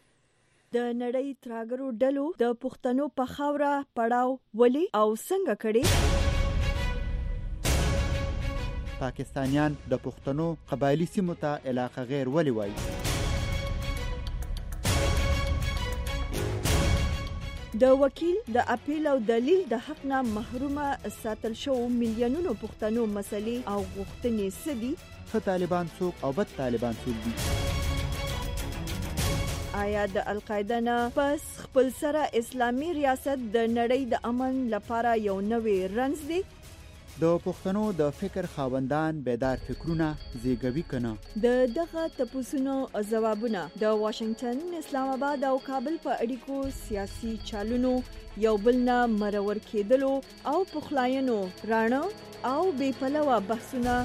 Speaker 1: د نړۍ تراګرو ډلو د پښتنو په خاوره پړاو ولي او څنګه کړي
Speaker 3: پاکستانیان د پښتنو قبایلی سیمو ته علاقه غیر ولي وایي
Speaker 1: د وکیل د اپیل او دلیل د حق نه محرومه ساتل شو میلیونونو پښتنو مسلې او غوښتنې سدي
Speaker 3: ښه طالبان څوک او بد طالبان څوک دي
Speaker 1: آیا د القاعده نه پس خپل سره اسلامي ریاست د نړۍ د امن لپاره یو نوې رنز دی
Speaker 3: د پښتنو د فکر خاوندان بیدار فکرونه زیږوي کنه
Speaker 1: د دغه تپوسونو جوابونه د واشنگټن اسلام آباد او کابل په اړیکو سیاسي چالونو یو بل نه مرور کېدلو او پخلاینو رانه او بې پلوه بحثونه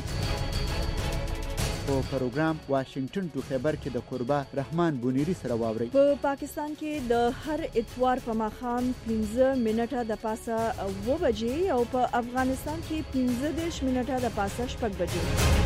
Speaker 3: په پروګرام واشنگټن ټو خبر کې د قربا رحمان بونیری سره واوري
Speaker 1: په پاکستان کې د هر اتوار په ماښام پنځه منټه د پاسه و بجې او په افغانستان کې پنځه دېرش منټه د پاسه شپږ بجې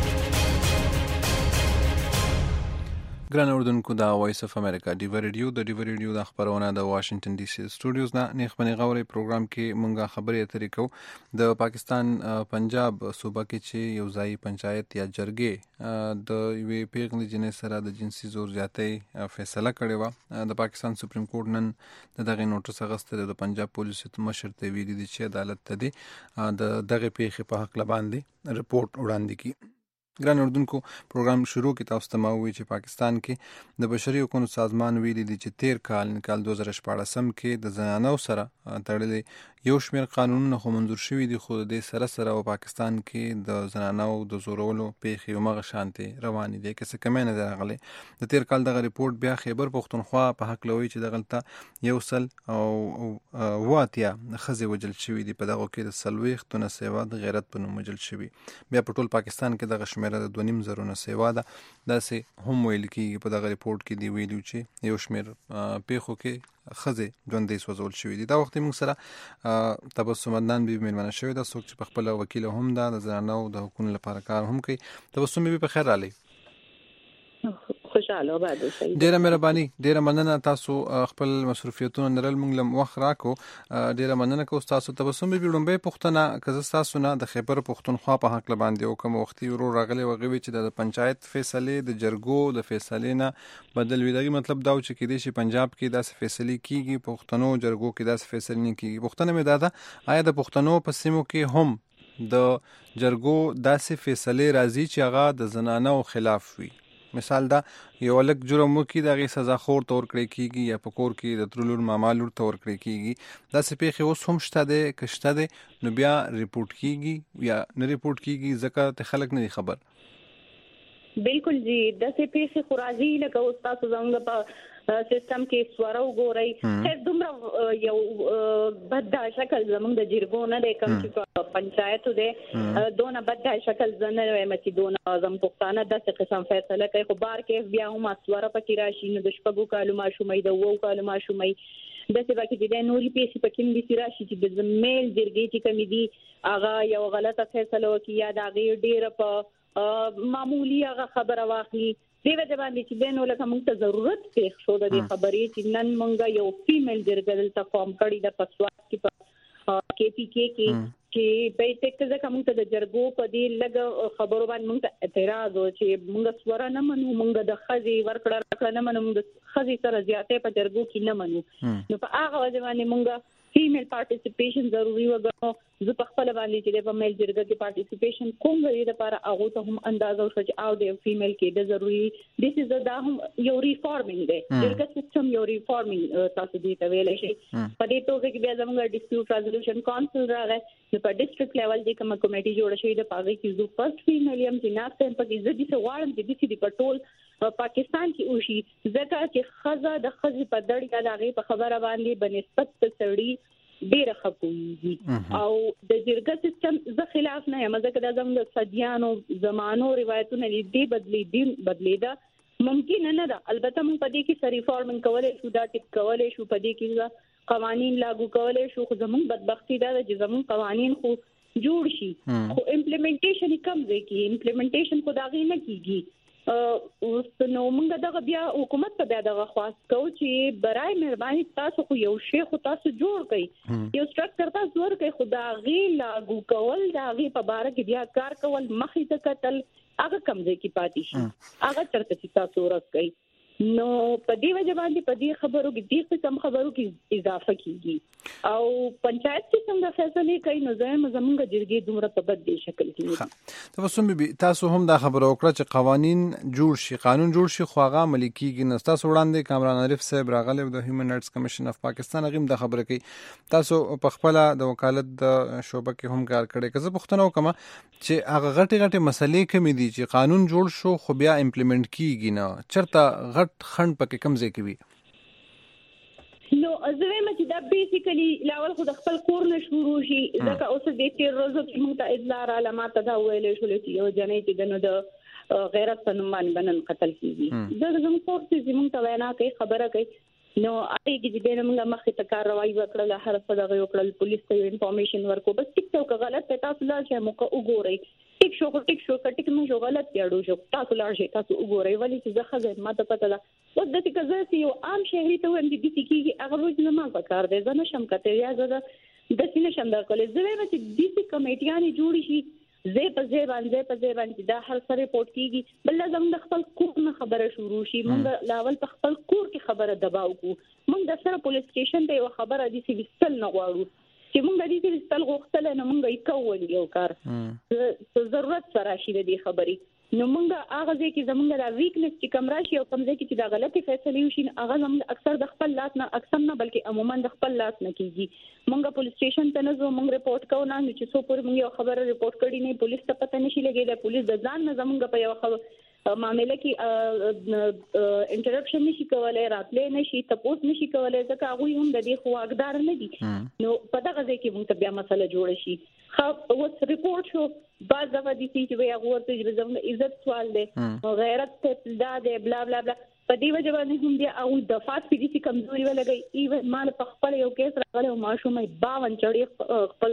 Speaker 6: ګران اردوونکو دا وایس اف امریکا ډیو ریډیو د ډیو ریډیو د خبرونه د واشنگټن ډي سي سټوډیوز نه نیخ بنې غوري پروګرام کې مونږه خبرې اترې کوو د پاکستان پنجاب صوبه کې چې یو ځای پنچایت یا جرګې د یوې پیغلې جنې سره د جنسي زور زیاتۍ فیصله کړې و د پاکستان سپریم کورټ نن دغه نوټس اغستل د پنجاب پولیسو مشر ته ویلي دي چې عدالت ته دي د دغه پیښې په حق لباندې رپورت وړاندې کړي ګران اردوونکو پروګرام شروع کې تاسو ته مو وی چې پاکستان کې د بشري حقوقو سازمان ویلي دي چې تیر کال کال دوه زره شپاړسم کې د زنانو سره تړلې یو شمېر قانونونه خو منظور شوي دي خو د سره سره په پاکستان کې د زنانو د زورولو پیښې مغه شانتي روانې دي که څه کمې نه راغلي د تیر کال دغه ریپورت بیا خیبر پښتونخوا په حق لوي چې دغلته یو سل او واتیا خزه وجل شوی دي په دغه کې د سلويخ تونه سیوا د غیرت په نوم وجل شوی بیا په ټول پاکستان کې دغه شمېر د دوه نیم زره نه سیوا ده داسې هم ویل کېږي په دغه ریپورت کې دی ویلو چې یو شمېر پیښو کې خزه ژوندۍ سوځول شوې دي دا وخت موږ سره تبسم عدنان بي مېلمنه شوې ده څوک چې په خپل وکیل هم ده د زنانو د حقوقو لپاره کار هم کوي تبسم بي په خیر رالی
Speaker 9: خوشاله وباده شي.
Speaker 6: ډیره مهرباني، ډیره مننه. تاسو خپل مصروفیتونو نرل مونږ لم وخت راکو. ډیره مننه کو تاسو. تبسم به لومبه پښتنه کزه تاسو نه د خیبر پښتونخوا په حق باندې او کوم وختي ورو راغلي وغوي چې د پنچایت فیصله د جرګو د فیصلې نه بدل ویدغه مطلب دا چې کې دي چې پنجاب کې داسې فیصله کیږي، پښتنو جرګو کې داسې فیصله نه کیږي. پښتنه مې دادا آیا د پښتنو په سیمو کې هم د جرګو داسې فیصله راځي چې هغه د زنانو خلاف وي؟ مثال دا یو لک جرم وکي دغه سزا خور تور کړی کیږي یا پکور کې د ترلور مامالور تور کړی کیږي. دا سپېخه اوس هم شته ده کشته ده نو بیا ریپورت کیږي یا نه ریپورت کیږي ځکه ته خلک نه خبر.
Speaker 9: بالکل جی د سپېخه خورازي لکه اوس تاسو زموږ په سیستم کې سواره وګورئ هر دومره یو بد شکل زموږ د جرګو نه د کم چې پنچایت ده دونه بد شکل زنه وایم چې دونه زم پښتانه د څه قسم فیصله کوي خو بار کې بیا هم سواره پکې راشي نو د شپږو کالو ماشومې د وو کالو ماشومې د څه باندې د نوري پیسې پکې دي چې راشي چې د میل جرګې چې کمی دي هغه یو غلطه فیصله وکي یا د غیر ډیر په معمولی هغه خبره واخلي دیو د باندې چې دینو لکه موږ ته ضرورت پېښ شو د دې خبرې چې نن موږ یو فیمیل جرګه دلته فارم کړی د پسوات کې په کې پی کې کې چې په تک ځکه موږ ته د جرګو په دې لګ خبرو باندې موږ ته اعتراض و چې موږ سوره نه منو، موږ د خزي ورکړه راکړه نه منو، موږ د خزي سره زیاتې په جرګو کې نه منو. نو په هغه وجه باندې موږ فیمیل پارټیسیپیشن ضروری وګڼو. زه په خپل باندې چې د فیمیل جرګه کې پارټیسیپیشن کوم غوړي لپاره هغه ته هم اندازه وشو چې او د فیمیل کې د ضروری دیس از دا هم یو ریفارمینګ دی جرګه سیستم یو ریفارمینګ تاسو دې ته ویل شي. په دې توګه کې بیا زموږ ډیسپیوټ ریزولوشن کونسل راغی په ډیسټریکټ لیول کې کومه کمیټي جوړه شوې ده پاره کې زو فرست فیمیل یم چې ناسته په کې زدي څه واړم چې د دې په ټول پاکستان کې وشي ځکه چې خزه د خزي په دړ کې لاغي په خبره باندې بنسبت سړی ډیر خپويږي او د جرګه سیستم زه خلاف نه یم ځکه د زموږ صدیانو زمانو روایتونه دې بدلی دي بدلیدا ممکن نه ده. البته موږ په دې کې سری ریفارمینګ کولای شو دا ټیک کولای شو په دې کې قوانين لاګو کولای شو خو زموږ بدبختی دا چې زموږ قوانين خو جوړ شي خو امپلیمنټیشن کم دی کې امپلیمنټیشن خو دا غي نه کیږي. اوس نو موږ دغه بیا حکومت ته دغه خواست کوو چې برای مهرباني تاسو خو یو شی خو تاسو جوړ کړئ یو سټرکچر تاسو ور کوي خو دا غي لاګو کول دا غي په باره کې بیا کار کول مخې ته کتل هغه کم ځای کې پاتې شي هغه چرته چې تاسو ورکړئ نو په دې وجه باندې په دې خبرو کې دې څه خبرو کې اضافه کیږي او پنچایت کې څنګه فیصله کوي نو زموږ زموږ جرګې دومره په بد دي شکل کې.
Speaker 6: تاسو هم تاسو هم دا خبره وکړه چې قوانين جوړ شي قانون جوړ شي خو هغه عملي کیږي نه. تاسو وړاندې کامران عارف صاحب راغلی د هیومن رائټس کمیشن اف پاکستان غیم دا خبره کوي. تاسو په خپل د وکالت د شوبه کې هم کار کړی که زه پوښتنه وکم چې هغه غټي غټي مسلې کومې دي چې قانون جوړ شو خو بیا امپلیمنٹ کیږي نه چرته خند پکې کم ځای کوي؟
Speaker 9: نو زویم چې دا بیسیکلی لاول خو د خپل کور نه شروع شي ځکه اوس د تیر ورځې کې موږ ته اطلاع را علامات دا ویلې شو چې یو جنې چې دنه د غیرت سنمان بنن قتل کیږي دا زموږ کور چې موږ ته وینا کوي خبره کوي نو اړې کې د موږ مخې ته کار روای وکړل هر څه دغه یو کړل پولیس ته انفارمیشن ورکو بس ټیک څه غلط تاسو لا چې موږ وګورئ ټیک شو ټیک شو ټیک موږ غلط یاړو شو تاسو لا شي تاسو وګورئ ولی چې زه خزه ماته پته ده اوس د دې کزه یو عام شهري ته وندي دي کیږي هغه روز نه ما پکار دی زه نشم کته یا زه د سینې شم دا کولای زه وایم چې د دې کمیټیانې جوړی شي زه په زه باندې په زه باندې دا هر سره ریپورت کیږي بل لازم د خپل کور نه خبره شروع شي موږ لاول په خپل کور کې خبره دباو کو موږ د سره پولیس سټیشن ته یو خبره دي چې وستل نه غواړو چې موږ د دې وستل غوښتل نه موږ یې کوو یو کار ضرورت سره شي د دې خبرې نو موږ هغه ځکه زموږ د ویکنس چې کم راشي او کم ځکه چې د غلطي فیصله وشي هغه زموږ اکثر د خپل لاس نه اکثر نه بلکې عموما د خپل لاس نه کیږي موږ پولیس سټیشن ته نه زو موږ ریپورت کوو نه چې څو پورې موږ یو خبره ریپورت کړی نه پولیس ته پته نشي لګیدل پولیس د ځان نه زموږ په یو خبره معاملې کې انټرپشن نشي کولای راتلې نشي تاسو نشي کولای ځکه هغه هم د دې خواګدار نه دي نو په دغه ځای کې موږ ته بیا مسله جوړ شي خو اوس ریپورت شو بعض دغه دي چې وی هغه ورته چې زموږ عزت سوال دی غیرت ته دا دی بلا بلا بلا په دې وجه باندې هم بیا او د فاس پی ډي سي کمزوري ولګي ایون مال په خپل یو کیس راغلی او ماشومې باون چړې خپل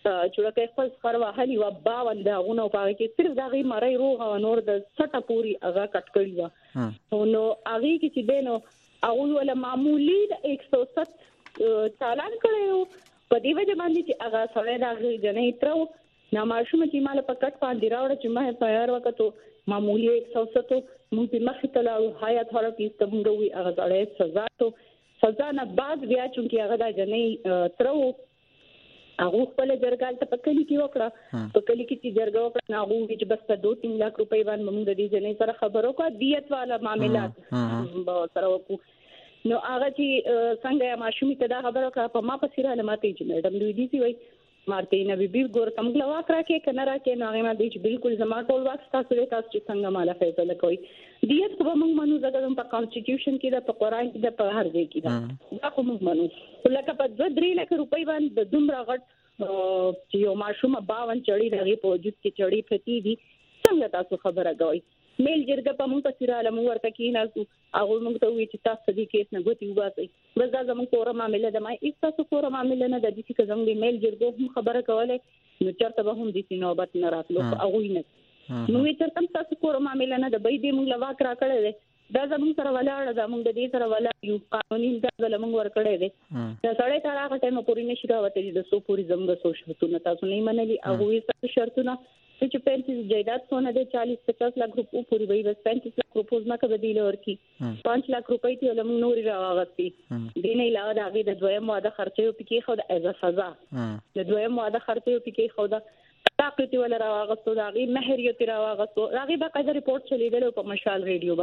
Speaker 9: چورکه خپل خروا هلی و باوند غونو پاره کې صرف دغه مړی روغ او نور د سټه پوری هغه کټ کړی و نو هغه کې چې دینو اول ولا معمولی د ایک سو ست چالان کړو په دې وجه باندې چې هغه سره د جنې ترو نو ماشوم چې مال په کټ باندې راوړ چې ما په هر وخت معمولی ایک سو ست مونږ په مخ ته لاو هایا تھراپیست موږ وی هغه سره سزا ته سزا نه بعد بیا چې هغه د جنې ترو هغه خپل جرګال ته پکلی کې وکړه پکلی کې چې جرګا وکړه هغه چې بس په دوه تین لک روپۍ باندې موږ د دې جنې سره خبرو کو دیت والا معاملات به سره وکړو نو هغه چې څنګه ماشومي ته دا خبرو کا په ما پسیره لماته چې میډم دوی دي سی وای مارتینا بیبي ګور کوم غلا واکرا کې کنه را کې نو هغه ما دې بالکل زما ټول وخت تاسو له تاسو چې څنګه مالا فیصله کوي دیت کو موږ منو زګم په کانسټیټیوشن کې د په قرآن کې د په هر ځای کې دا دا کوم منو لکه په دوه درې لک روپۍ باندې د دومره غټ چې یو ماشوم باون چړې دغه په وجود کې چړې پتی دي څنګه تاسو خبره کوي میل جرګه په موږ پسیراله موږ ورته کې نه هغه موږ ته وی چې تاسو دې کیس نه غوتی وباسي بس دا زموږ کور معاملې ده ما هیڅ تاسو کور معاملې نه د دې چې زموږ میل جرګه هم خبره کوله نو چرته به هم دې نوبت نه راتلو هغه نه نو یې چرته تاسو کور معاملې نه د بې دې موږ لواک را کړل دا زموږ سره ولاړ دا موږ د دې سره ولاړ یو قانوني دا زموږ ور کړی دی دا سړی تر هغه ټایم پورې نشي راوته د سو پوری زموږ سو شرطونه تاسو نه منلي هغه یې شرطونه چې پینتیس جایداد سونه د چالیس پچاس لک روپو پوری وي بس پینتیس لک روپو ځمکه بدیل ورکی پانچ لک روپۍ ته لمن نور راغستي دینه علاوه د هغه د دویم واده خرچې پکې خو د ایزه سزا د دویم واده خرچې پکې خو د طاقت ولا راغستو داغي مہر یو تیر راغستو داغي باقاعده ریپورت چلیدل په مشال ریډیو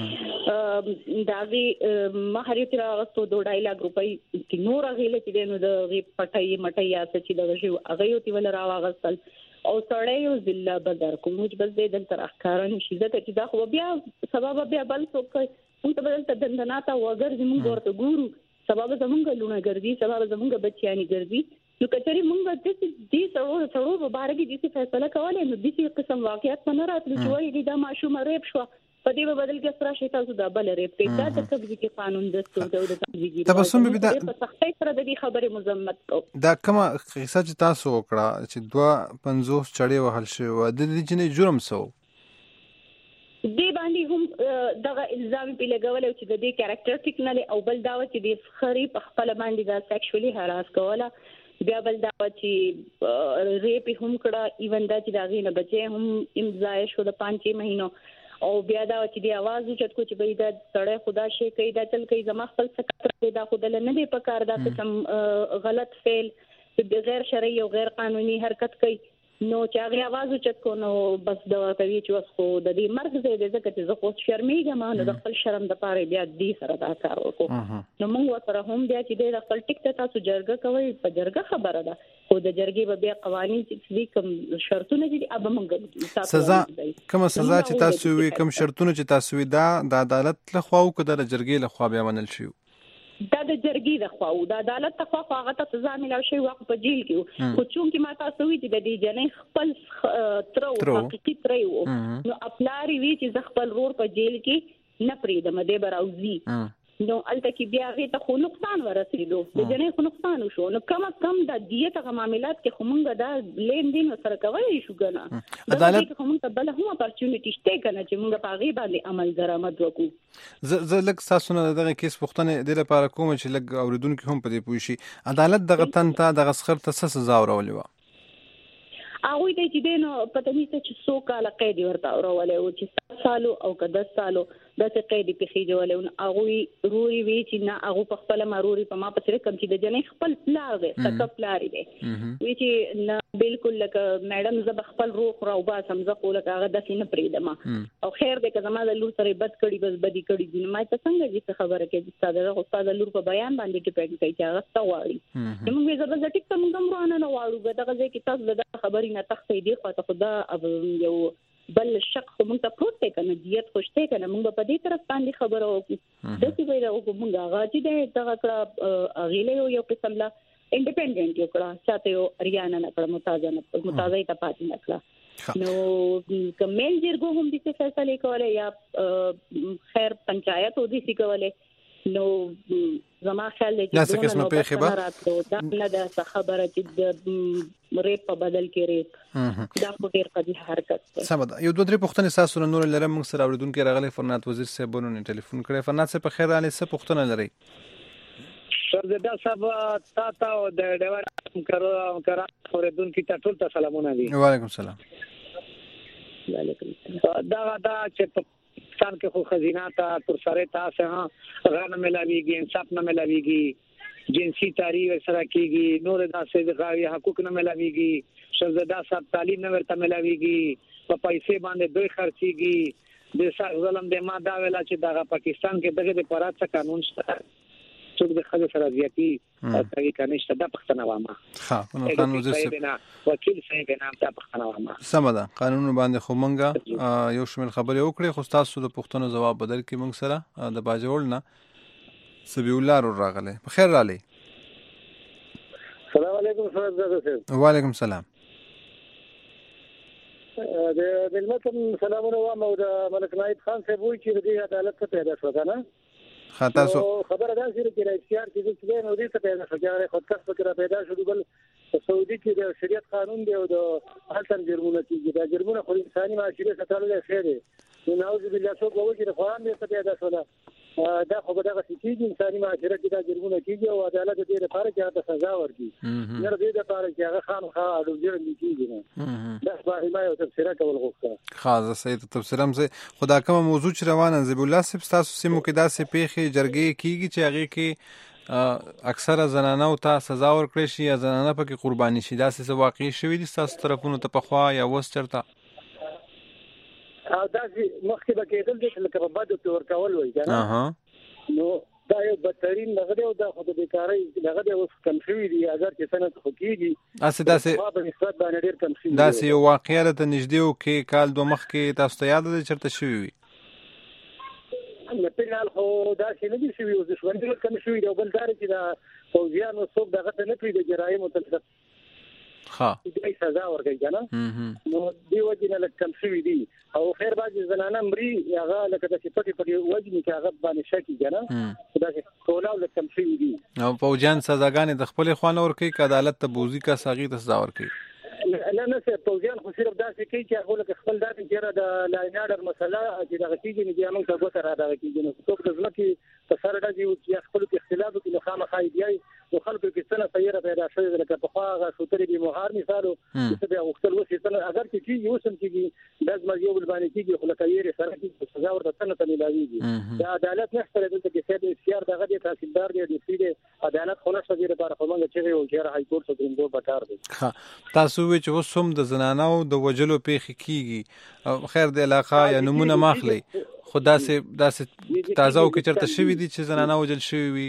Speaker 9: باندې داغي مہر یو تیر راغستو دوه ډای لک روپۍ کی نور غیله چې دینو د غي پټای مټای یا څه چې دغه شی هغه یو تیر راغستل او سړی یو ضلع بدر کوم چې بس دې دل تر اخکارن شي ځکه چې دا خو بیا سبب بیا بل څوک موږ ته بدل ته دندناته وګر زموږ ورته ګورو سبب زمونږ لونه ګرځي سبب زمونږ بچیانی ګرځي نو کچري موږ د دې سړو سړو په باره کې د څه فیصله کولای نو د دې قسم واقعیت نه راتلو چې وایي دا ماشوم ریپ شو په دې بدل کې سره شي تاسو دا بل ریپ کې دا د تبذیری کې قانون د ستو د تبذیری
Speaker 6: تبسم به دا
Speaker 9: په سختۍ سره د دې خبره مزمت کو
Speaker 6: دا کومه قصه چې تاسو وکړه چې دوه پنځوس چړې وهل شو د دې جنې جرم سو
Speaker 9: دی باندې هم دغه الزام په لګول چې د دې کریکټر ټیک نه او بل دا چې د خري په خپل باندې دا سیکشوالي هراس کوله بیا بل دا چې ریپ هم کړه ایون دا چې دا غینه بچي هم امضای شو د پنځه مهینو او بیا دا چې دی आवाज اوچت کو چې به دا سړی خدا شي کوي دا چل کوي زما خپل سکتر دا خدل نه دی په کار دا قسم غلط فعل بغیر شرعي او غیر قانوني حرکت کوي نو چې هغه आवाज اوچت کو نو بس دا کوي چې اوس خو د دې مرګ زه د ځکه چې زه خو شرمېږم نو د خپل شرم د پاره بیا دې سره دا کار وکړو نو موږ سره هم بیا چې د خپل ټیک ته تاسو جرګه کوي په جرګه خبره ده خو د جرګې به بیا قوانين چې دې کوم شرطونه دي ابه موږ
Speaker 6: سزا کوم سزا چې تاسو وي کوم شرطونه چې تاسو وي دا د عدالت له خوا او کده د جرګې له خوا بیا منل شي
Speaker 9: دا د جرګې د خوا او د عدالت ته خوا هغه ته سزا ملو شي وخت په جیل کې خو چونکی ما تاسو وی چې د دې جنې خپل ترو حقيقي ترو نو خپلاري وی چې خپل رور په جیل کې نه پریدم دې براوزي نو الته کې بیا غي ته خو نقصان ورسېدو د جنې خو نقصان وشو نو کم کم د دیت غو معاملات کې خو مونږ دا لین دین سره کوي شو کنه عدالت خو مونږ ته بل هم اپورچونټی شته کنه چې مونږ په غي باندې عمل درآمد وکړو
Speaker 6: ز ز لک تاسو نه دغه کیس پښتنه د لپاره کوم چې لګ اوریدونکو هم په دې پوي شي عدالت دغه تن ته دغه سخر ته سزا ورولې و
Speaker 9: هغه دې چې دینو پته نشته چې څو کال قید ورته ورولې او چې سالو او که دس سالو د څه قید په خېجه ولې هغه روري وی چې نه هغه په خپل مروري په ما پسره کم چې د جنې خپل پلار دی تک پلار دی وی چې نه بالکل لکه میډم زب خپل روح راو با سمزه کوله هغه د سینې پریدم او خیر دې که زما د لور سره بد کړي بس بدی کړي دي ما ته څنګه دې خبره کې چې ستاسو استاد لور په بیان باندې ډیپند کوي چې هغه څه واړي نو موږ زبر ځټیک ته موږ هم روانه نه واړو دغه ځکه چې تاسو د خبرې نه تخته دی خو ته خدا یو بل شک خو موږ ته پروت دی کنه دیت خوشته کنه موږ په دې طرف باندې خبره وکړو د څه ویره وکړو موږ هغه چې دغه کړه غیله یو قسم لا انډیپندنت یو کړه چاته یو اریانا نه کړه متازه نه متازه ته پاتې نه کړه نو کمل جرګو هم دې څه فیصله کوله یا خیر پنچایت او دې څه کوله نو زما خیال دی
Speaker 6: چې څه قسمه پیښه به
Speaker 9: راتلو دا نه ده خبره چې د ریپ په بدل کې ریپ دا خو ډېر قبیح حرکت دی.
Speaker 6: سمه ده. یو دوه درې پوښتنې ستاسو نور لرم. موږ سره اورېدونکي راغلی فرنات وزیر صاحب ونه ټلیفون کړی. فرنات صاحب په خیر راغلی. څه پوښتنه لرئ؟
Speaker 11: سردا صاحب تا تا د ډیوډ کرو کرا اورېدونکي ته ټول ته سلامونه دي.
Speaker 6: وعلیکم السلام.
Speaker 9: وعلیکم السلام.
Speaker 11: دا دا چې پاکستان کې خو خزینه تا تر سره تاسو ها غن ملاویږي، انصاف نه ملاویږي، جنسي تاریخ سره کیږي، نور داسې ځای حقوق نه ملاویږي، شهزاده صاحب تعلیم نه ورته ملاویږي، په پیسې باندې دوی خرچيږي. د سر ظلم د ما دا ویلا چې دا پاکستان کې دغه د پرات څخه قانون شته څوک د خځو سره زیاتی کوي کنه شته د پښتنه وامه.
Speaker 6: ها نو قانون وزیر صاحب
Speaker 11: وکیل صاحب نام ته پښتنه وامه.
Speaker 6: سم ده. قانون باندې خو مونږه یو شمېر خبرې وکړې خو تاسو د پښتنو جواب بدل کې مونږ سره د باجوړ نه سبي الله راغله. په خیر رالی.
Speaker 11: السلام علیکم صاحب.
Speaker 6: وعلیکم السلام.
Speaker 11: د ملتم سلامونه وامه او د ملک نایب خان صاحب وی چې د عدالت ته پیدا شو کنه
Speaker 6: خاطر
Speaker 11: خبره دا چې د اختیار کې چې نو دې ته پیدا شو خو کس فکر پیدا شو بل سعودي کې د شریعت قانون دی او د هلتن جرمونه کېږي دا جرمونه خو انساني معاشره سره تړلې خیر دی. نو نعوذ بالله څوک وایي چې قرآن دې ته پیدا شو دا خو به دغه کېږي انساني معاشره کې دا جرمونه کېږي او عدالت دې لپاره چې هغه سزا ورکړي نه دې لپاره چې هغه خام خا اړو جرم کېږي نه دا به ما یو تفسیر کول غوښته.
Speaker 6: خاصه صحیح تفسیرم زه خدا کوم موضوع چې روانه زبی الله صاحب تاسو سیمو کې داسې پیښې جرګې کېږي چې هغه کې اکثره زنانه او ته سزا ورکړي شي یا زنانه پکې قرباني شي داسې څه واقع شوی دي تاسو طرفونو ته پخوا یا وس چرته
Speaker 11: او دا چې مخکې به کېدل دي لکه په بدو کې ورکول وایي کنه نو دا یو بدترین دغه دی او دا خو د بیکارۍ دغه دی اوس کم شوي دي اگر چې څنګه خو کېږي
Speaker 6: داسې داسې
Speaker 11: په نسبت باندې ډېر کم شوي
Speaker 6: داسې یو واقعه راته نږدې و کې کال دوه مخکې تاسو ته یاد ده چېرته شوي وي؟
Speaker 11: فلحال خو داسې نه دي شوي اوس دښمني ډېر کم شوي دي او بل دا چې د پوځیانو څوک دغه ته نه پرېږدي د جرایمو ته
Speaker 6: ها
Speaker 11: دې سزا ورکړي کنه نو دی وجه نه لکه کم شوي دي او خیر باندې زنانه مري هغه لکه د پټي پټي وجه کې هغه باندې شکی کنه دا چې کولاو لکه کم شوي دي
Speaker 6: او فوجان سزاګانې د خپل خوانه ورکړي ک عدالت ته بوزي کا ساغي ته سزا ورکړي
Speaker 11: نه نه څه فوجان خو صرف داسې کوي چې هغه لکه خپل داتې چې د لاین اډر مسله چې دغه کېږي نه دی موږ ته ګوته را دغه کېږي نو څوک د ځمکې په سر راځي چې خپل کې اختلاف وکړي نو خامخا دی نو خلکو کې څنګه پیره پیدا شوی لکه په خوا هغه سوتري به مهار مثالو چې بیا وختل وسی څنګه اگر چې کېږي اوسم کېږي د ځمکې یو بل باندې کېږي خو لکه یې سره کې سزا ورته څنګه ته ملاويږي دا عدالت نشته دلته کې څه د اختیار دغه د تحصیلدار دی د سیده عدالت خو نشته دی لپاره خو موږ چې یو چې هاي کورټ سپریم کورټ بکار دی.
Speaker 6: تاسو وی چې اوس هم د زنانو د وجلو پیښې کیږي خیر د علاقه یا نمونه ماخلي خو داسې داسې تازه او کې چرته شوي دي چې زنانه وجل شوي وي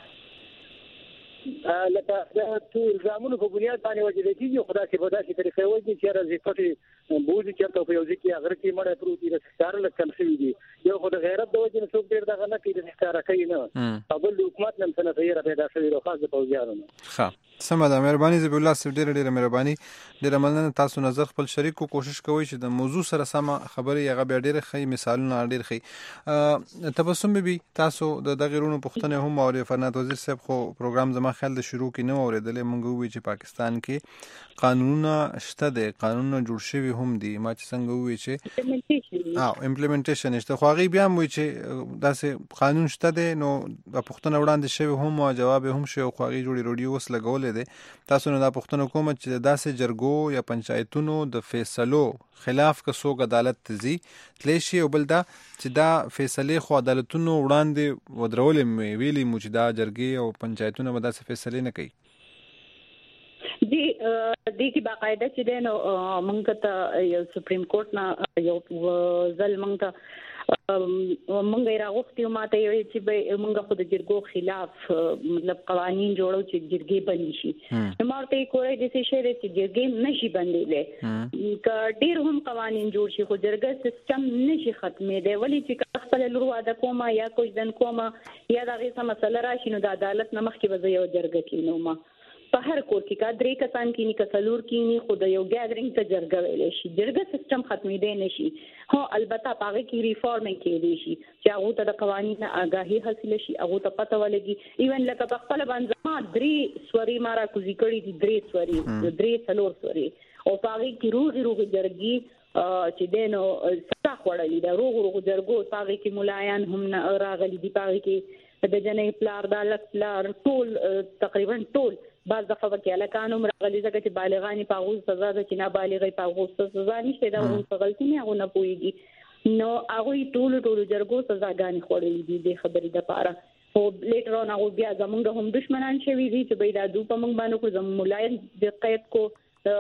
Speaker 11: لکه د ټول الزامونو په بنیاد باندې وجل کېږي خو داسې په داسې طریقې وایي چې راځي پټي بوزي چې په یو ځکه هغه کې مړه پروت دي ستاره لکه کم شوي دي یو خو د غیرت د وجه نه څوک ډېر دغه نه کوي د ښکارا کوي نه بل د حکومت نن څنګه پیره پیدا شوی او خاص د پوځیانو
Speaker 6: ښه سمه ده. مهرباني زبی الله صاحب ډېره ډېره مهرباني ډېره مننه. تاسو نظر خپل شریک کو کوشش کوئ چې د موضوع سره سم خبرې هغه بیا ډېر ښه مثالونه ډېر ښه تبسم بي تاسو د دغه رونو پښتنه هم او فرنات وزیر صاحب خو پروګرام زما خیال د شروع کې نو اوریدلې مونږ وی چې پاکستان کې قانونونه شته دي قانونونه جوړ شوي هم دي ما چې څنګه وی چې او امپلیمنټیشن نشته خو هغه بیا وی چې داسې قانون شته دي نو د پښتنه وړاندې شوی هم او جواب هم شوی خو هغه جوړي روډي وس لګول دي تاسو نه د پښتنو کوم چې داسې جرګو یا پنچایتونو د فیصلو خلاف که څوک عدالت ته ځي تلی شي او بل دا چې دا فیصلې خو عدالتونو وړاندې ودرولې ویلي مو چې دا جرګې او پنچایتونه به داسې فیصلې نه کوي
Speaker 9: دی د کی باقاعده چې د نو مونږ ته یو سپریم کورټ نه یو ځل مونږ ته مونږ راغوښتي ماته یو چې به مونږ خو د جرګو خلاف مطلب قوانين جوړو چې جرګې بندي شي نو مارته کوی د څه شی چې جرګې نشي بندېلې ک ډیر هم قوانين جوړ شي خو جرګه سیستم نشي ختمې دی ولی چې خپل لور واده کومه یا کوم دن کومه یا دا غي څه مسله راشي نو د عدالت نه مخکې به یو جرګه کینو ما په هر کور کې کا درې کسان کې نه کسلور کې نه خو د یو ګیدرینګ ته جرګه ویل شي جرګه سیستم ختمېدې نشي هو البته پاره کې ریفارمینګ کې دي شي چې هغه ته د قوانینو آگاهي حاصل شي هغه ته پته ولګي ایون لکه په خپل باندې ما درې سوري مارا کوزي کړی دي درې سوري درې څلور سوري او پاره کې روغ روغ جرګي چې دینو ستا وړلې دا روغ روغ جرګو پاره کې ملایان هم راغلي دي پاره کې د جنې پلار د لک پلار ټول تقریبا ټول بعض دفعه کې الکانو مرغلي ځکه چې بالغانی په غوښ سزا ده چې نه بالغې په غوښ سزا نشته دا غوښ غلطي نه غو نه پويږي نو هغه ټول ټول جرګو سزاګانی خورلې دي د خبرې د پاره او لیټر اون هغه بیا زمونږ هم دشمنان شوي دي چې بيد ادو په موږ باندې کو زموږ ملایان د قید کو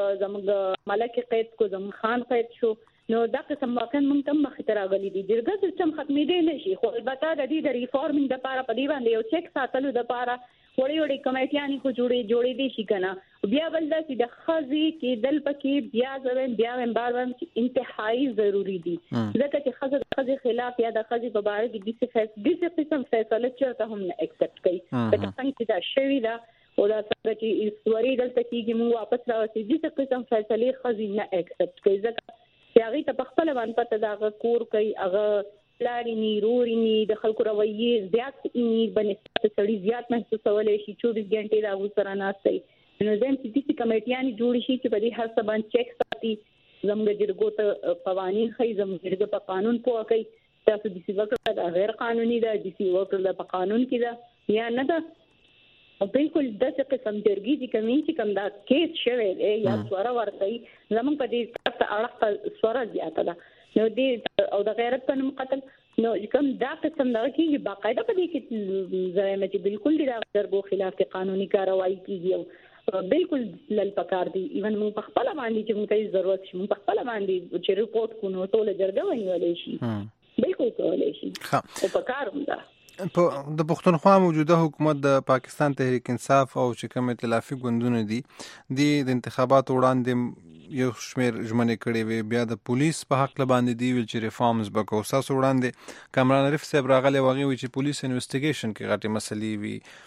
Speaker 9: زمونږ ملک قید کو زموږ خان قید شو نو دا قسم واقعا موږ ته مخ ته راغلي دي جرګه سیستم ختمېدې نشي خو البته د دې د ریفارمینګ د لپاره په دی باندې یو چیک ساتلو د لپاره وړي وړي کمیټیانې خو جوړې جوړې دي شي کنه بیا بل دا چې د خزي کې دل پکې بیا ځوین بیا بار بار انتهایی ضروری دي ځکه چې خزي د خزي خلاف یا د خزي په اړه کې د څه قسم فیصله چرته هم نه اکسپټ کوي دا څنګه دا شوی دا او دا څنګه چې استوري دلته کېږي موږ واپس راوځي د څه قسم فیصله خزي نه اکسپټ کوي ځکه هغه ته په خپل باندې پته دا کور کوي هغه پلارینی رورینی د خلکو رویه زیات ني بنسبت سړي زیات محسوسولې شي چوبیس غنټې دا وسره ناشته نو زم چې دې کمیټیانې جوړ شي چې په دې هر څه باندې چیک ساتي زموږ جرګو ته قوانين خي زموږ جرګه په قانون پوه کوي تاسو د سی وکړه دا غیر قانوني ده د سی وکړه په قانون کې ده یا نه ده او بالکل دغه قسم جرګي چې کومي چې کوم دا کیس شوی دی یا سوره ورته زموږ په دې تاسو اړه سوره زیاته ده نو دې او د غیرت په نوم قتل نو کوم دا قسم دا کیږي باقاعده په دې کې زموږ چې بالکل د درګو خلاف کې قانوني کاروایی کیږي او بالکل لل پکار دي ایون موږ په خپل باندې چې موږ ته ضرورت شي موږ په خپل باندې چې ریپورت کو نو ټول جرګه ونیولې شي بالکل کولای شي او پکار هم
Speaker 6: په د پښتونخوا موجوده حکومت د پاکستان تحریک انصاف او چې کوم ائتلافي ګوندونه دي د انتخاباتو وړاندې یو شمیر ژمنې کړې وي بیا د پولیس په حق باندې دی ویل چې ریفارمز وکړو تاسو وړاندې کامران عارف صاحب راغلی وغه وی چې پولیس انویسټیګیشن کې غټي مسلې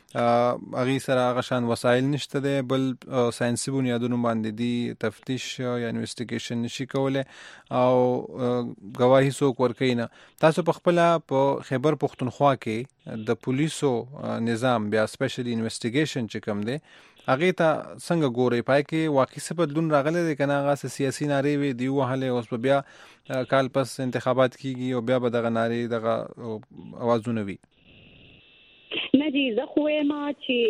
Speaker 6: وي اغه سره هغه شان وسایل نشته دی بل ساينسي بنیادونو باندې دی تفتیش یا انویسټیګیشن نشي کوله او گواهی څوک ورکوي نه تاسو په خپل په خیبر پښتونخوا کې د پولیسو نظام بیا سپیشلی انویسټیګیشن چې کوم دی هغه ته څنګه ګوري پای کې واقعي څه بدلون راغلی دی کنه هغه سیاسي ناری وي دی وهله اوس بیا کال پس انتخابات کیږي او بیا به دغه ناری دغه اوازونه وي
Speaker 9: نه جی زه خو ما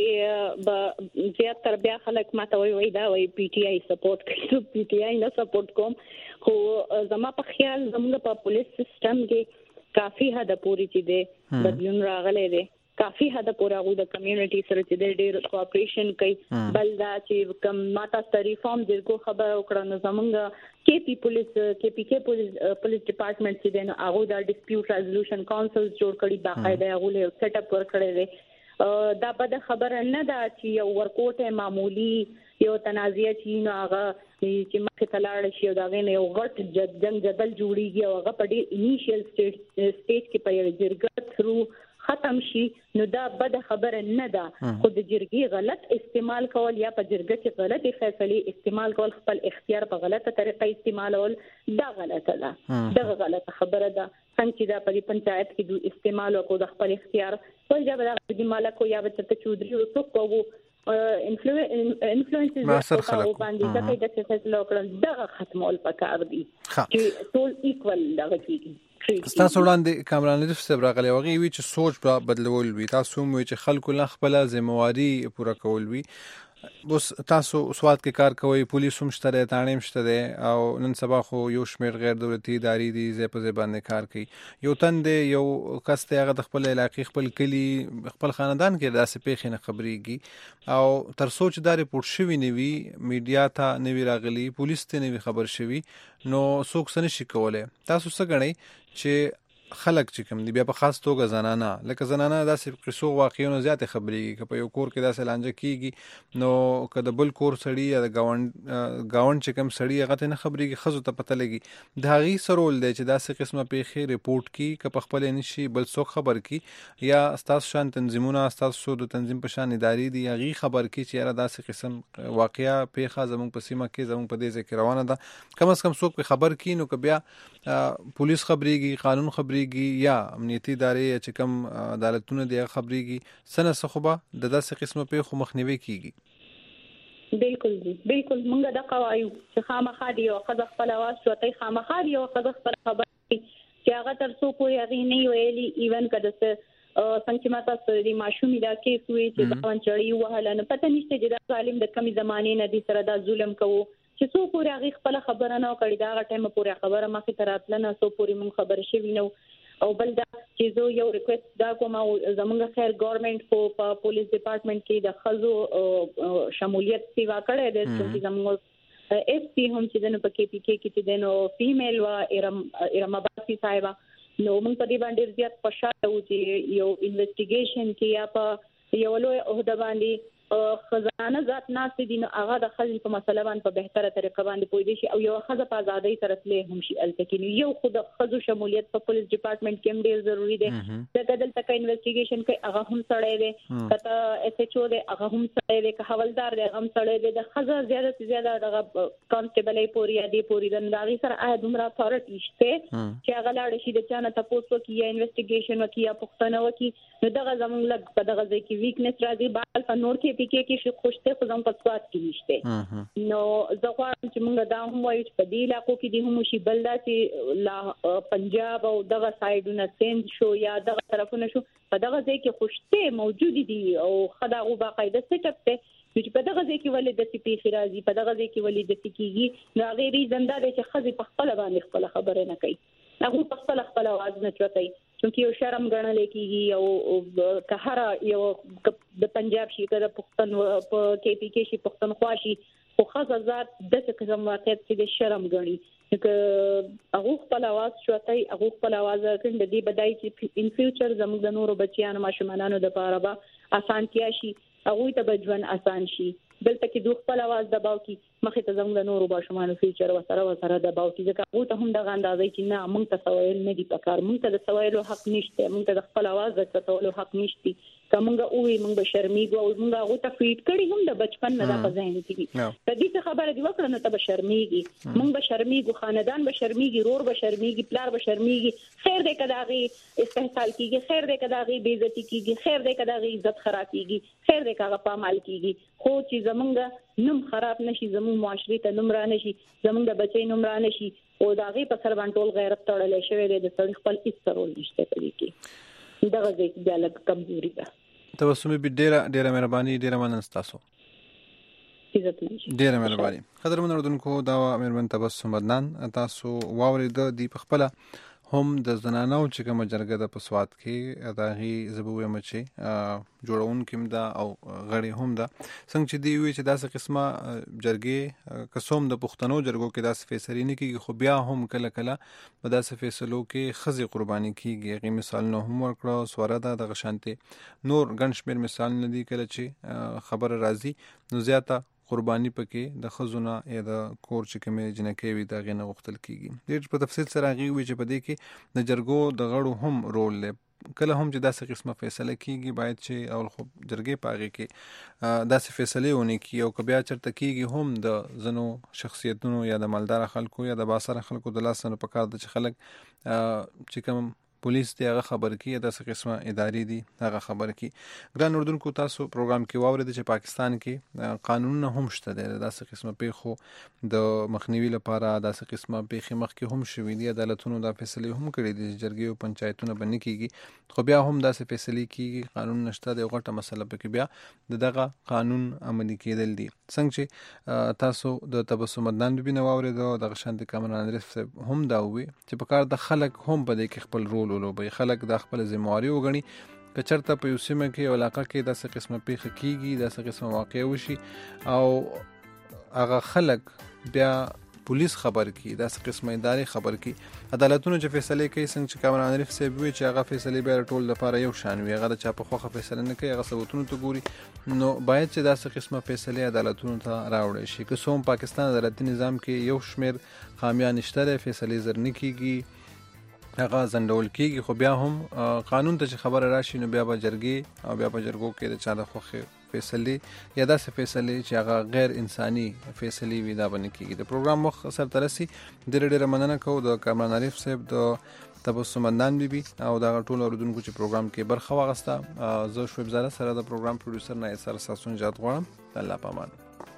Speaker 9: چې زیات تر بیا خلک ماته وی وی دا وی پی ټی آی سپورټ کوي پی ټی آی نه سپورټ کوم خو زما په خیال زموږ په پولیس سیستم کې کافي حد پورې چې دی بدلون راغلی دی کافي حد پورې هغه د کمیونټي سره چې ډېر کوآپریشن کوي بل دا چې کوم ماته ریفارم درګو خبر وکړه نو زمونږ کې پی پولیس کې پی کې پولیس پولیس ډپارټمنټ چې دی نو هغه د ډیسپیوټ ریزولوشن کونسل جوړ کړي باقاعده هغه له سیټ اپ ورکړي دی دا بده خبره نه ده چې یو ورکوټه معمولی یو تنازعه چې نو هغه چې مخه تلاړ شي او دا غنه یو غټ جنگ جدل جوړیږي او هغه په ډېر انیشیل سټیج سټیج کې په یو جرګه ثرو ختم شي نو دا بده خبره نه ده خو د جرګي غلط استعمال کول یا په جرګه کې غلطي فیصله استعمال کول خپل اختیار په غلطه طریقه استعمالول دا غلطه ده دا غلطه خبره ده څنګه چې دا په پنچایت کې د استعمال او د خپل اختیار په ځای د مالک او یا به ته چودري او څوک کوو انفلوئنسز باندې دا کې د فیصله وکړل دا ختمول پکار دي چې ټول ایکوال دغه کیږي
Speaker 6: تاسو وړاندې کامران عارف صاحب راغلی وغه وی چې سوچ بدلول وي تاسو مو چې خلکو له خپل ذمہواری پوره کول وي اوس تاسو سواد کې کار کوي پولیس هم شته دی تانیم شته دی او نن سبا خو یو شمیر غیر دولتي ادارې دي زې په زبان کار کوي یو تند یو کس ته هغه د خپل علاقې خپل کلی خپل خاندان کې داسې پیښې نه خبريږي او تر سوچ داري پورت شوی نیوي میډیا ته نیوي راغلي پولیس ته نیوي خبر شوی نو څوک څه نشي کولای تاسو څه غنئ چې خلک چې کوم دی بیا په خاص توګه زنانه لکه زنانه داسې قصو واقعونو زیات خبرېږي که په یو کور کې داسې لانجه کیږي نو که د بل کور سړی یا د گاوند گاوند چې کوم سړی هغه ته نه خبرېږي ښځو ته پته لګي د هغې څه رول دی چې داسې قسمه پیښې رپورټ کړي که په خپله نشي بل څوک خبر کړي یا ستاسو شان تنظیمونه ستاسو د تنظیم په شان ادارې دي هغې خبر کړي چې یاره داسې قسم واقعه پیښه زموږ په سیمه کې زموږ په دې ځای کې روانه ده کم از کم څوک پرې خبر کړي نو که بیا پولیس خبرېږي قانون خبرېږي یا امنیتي ادارې چې کوم عدالتونه دي هغه خبرېږي څه نه څه خو به د داسې قسمه پیښو مخنیوی کیږي.
Speaker 9: بالکل جی بالکل مونږ دغه وایو چې خامخا دی او ښځه خپل اواز شوتای خامخا دی او ښځه خپل خبر چې هغه تر څو پورې هغه نه ویلي ایون کده څه څنګه چې ماته سړي ماشومې دا کیس وی چې دا چړی وهله نه پته نشته چې دا ظالم د کمی زمانه نه دي سره دا ظلم کوو چې څو پورې هغه خپل خبره نه کړی دا ټایم پورې خبره مخې ته راتله نه څو پورې مون خبر شوی نو او بل دا چې زه یو ریکوست دا کوم او زمونږ خیر ګورنمنت په پولیس ډپارټمنټ کې د خزو شمولیت سیوا کړې ده چې زموږ ایس پی هم چې دنه په کې پی کې کې چې دنه فیمیل وا ارم ارم باسي صاحب نو موږ په دې باندې زیات خوشاله وو چې یو انویسټیګیشن کې یا په یو لوی عہده باندې خزانه ذات ناس دي نو هغه د خځې په مسله باندې په بهتره طریقه باندې پوي دي شي او یو خځه په آزادۍ سره تلې هم شي التکینی یو خود خځو شمولیت په پولیس ډپارټمنټ کې هم ډیر ضروری دی د بدل تک انویسټیګیشن کوي هغه هم سړی دی کته اس ایچ او دی هغه هم سړی دی که حوالدار دی هغه هم سړی دی د خځه زیاده سے زیاده د کانسټیبل پوری یا دی پوری د داغي سره آیا دومره اتھارټی شته چې هغه لاړ شي د چانه تاسو کې یا انویسټیګیشن وکي یا پښتنه وکي نو دغه زموږ لګ په دغه ځای کې ویکنس راځي بل په نور کې پکې کې شي خوشته خو زموږ په سواد کې نشته نو زه غواړم چې موږ دا هم وایو چې په دې علاقو کې دي هم شي بل دا چې لا پنجاب او دغه سایډونه سند شو یا دغه طرفونه شو په دغه ځای کې خوشته موجود دي او خداغو باقاعده سټ اپ ته چې په دغه ځای کې ولې د سپی خرازي په دغه ځای کې ولې د سکیږي نو غیر زنده د چې خزي په خپل باندې خپل خبره نه کوي هغه په خپل خپل आवाज نه چوتای چې یو شرم غنل کېږي او که هر یو د پنجاب شي کده پښتون په کې پی کې شي پښتون خواشي خو خاصه ذات د څه قسم واقعیت چې د شرم غني چې هغه خپل आवाज چوتای هغه خپل आवाज کړي د دې بدای چې ان فیوچر زموږ د نورو بچیانو ماشومانو د لپاره به اسانتیا شي هغه ته بجوان آسان شي دلته کې دوه خپل आवाज دباو کی مخه ته زموږ نورو باشمانو فیوچر وسره وسره دباو کی ځکه هغه ته هم د غاندازي چې نه موږ ته سوال نه دی پکار موږ ته د سوالو حق نشته موږ ته د خپل आवाज د څولو حق نشته کومه اوې موږ به شرمېږو او موږ هغه ته فیډ کړی هم د بچپن نه د ذهن کې دي د دې خبره دی وکړه نو ته به شرمېږي موږ به شرمېږو خاندان به شرمېږي رور به شرمېږي پلار به شرمېږي خیر دې کداغي استحصال کیږي خیر دې کداغي بے عزتی کیږي خیر دې کداغي عزت خراب کیږي خیر دې کاغه پامال کیږي خو چې زمونږ نوم خراب نشي زمونږ معاشري ته نوم را نشي زمونږ د بچي نوم را نشي او داغي په سر باندې ټول غیرت تړلې شوی دی د سړي خپل هیڅ رول نشته پدې کې دغه ځکه د الګ کمزوري ده
Speaker 6: تبسم به ډیره ډیره مهرباني ډیره مننه تاسو ډیره مهرباني قدرمن اردوونکو دا مهربان تبسم بدنان تاسو واورید د خپل هم د زنانو چې کوم جرګه د پسواد کې داغي زبوې مچي جوړون کوم دا او غړي هم دا څنګه چې دی وی چې داسې قسمه جرګې قسم د پښتنو جرګو کې داسې فیصله نه کیږي خو بیا هم کله کله په داسې فیصلو کې خزي قرباني کیږي غي مثال نو هم ورکړو سواره دا د غشانته نور ګنشمیر مثال نه دی کله چې خبر راځي نو زیاته قرباني پکې د خزونه یا د کور چې کومې جنکې وي دا غنه غختل کیږي ډېر په تفصیل سره غي وي چې په دې کې د جرګو د غړو هم رول لري کله هم چې داسې قسمه فیصله کیږي باید چې اول خو جرګې پاغي کې داسې فیصله ونی کی او کبیا چرته کیږي هم د زنو شخصیتونو یا د مالدار خلکو یا د باسر خلکو د لاسونو په کار د خلک چې کوم پولیس دی هغه خبر کی داسې قسمه ادارې دي هغه خبر کی ګران اردوونکو تاسو پروګرام کې واورید چې پاکستان کې قانونونه هم شته داسې قسمه پیښو د مخنیوي لپاره داسې قسمه پیښې مخکې هم شوې دي عدالتونو دا فیصله هم کړې دي جرګې او پنچایتونه باندې کیږي خو بیا هم داسې فیصله کیږي قانون نشته د غټه مسله پکې بیا دغه قانون عملي کېدل دي څنګه چې تاسو د تبسم مدن بینه واورید د شانتي کامران رس هم دا وي چې په کار د خلک هم په دې کې خپل رول ولوبي خلک د خپل ذمہواری وګڼي کچرته په یوسمه کې علاقه کې داسې قسمه پیښه کیږي داسې قسمه واقع وشي او هغه خلک بیا پولیس خبر کی داسې قسمه ادارې خبر کی عدالتونو چې فیصله کوي څنګه چې کامران عارف صاحب وی چې هغه فیصله به ټول لپاره یو شان وي هغه چا په خوخه فیصله نه کوي هغه ثبوتونو ته ګوري نو باید چې داسې قسمه فیصله عدالتونو ته راوړي شي که څوم پاکستان عدالتي نظام کې یو شمیر خامیان نشته فیصله زر نه کیږي هغه زندول کیږي خو بیا هم قانون ته چې خبره راشي نو بیا به جرګې او بیا به جرګو کې د چا د خوخه فیصله یا داسې فیصله چې هغه غیر انساني فیصله وي دا باندې کیږي د پروګرام مخ سر ترسي ډېر ډېر مننه کوم د کامران عارف صاحب د تبسم اندان بیبي او دا ټول اوردونکو چې پروګرام کې برخه واغسته زه شویب زاده سره د پروګرام پروډوسر نه سره ساسون جات غواړم الله پامان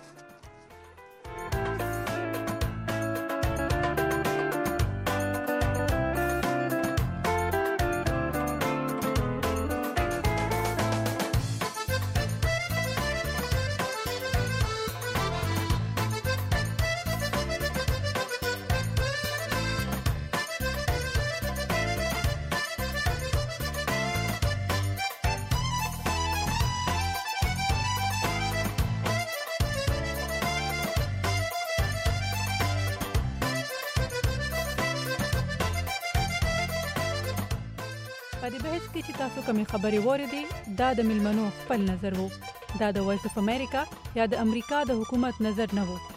Speaker 13: په دې بحث کې چې تاسو کومې خبرې واورېدې دا د ملمنو خپل نظر وو دا د وایس اف امریکا یا د امریکا د حکومت نظر نه وو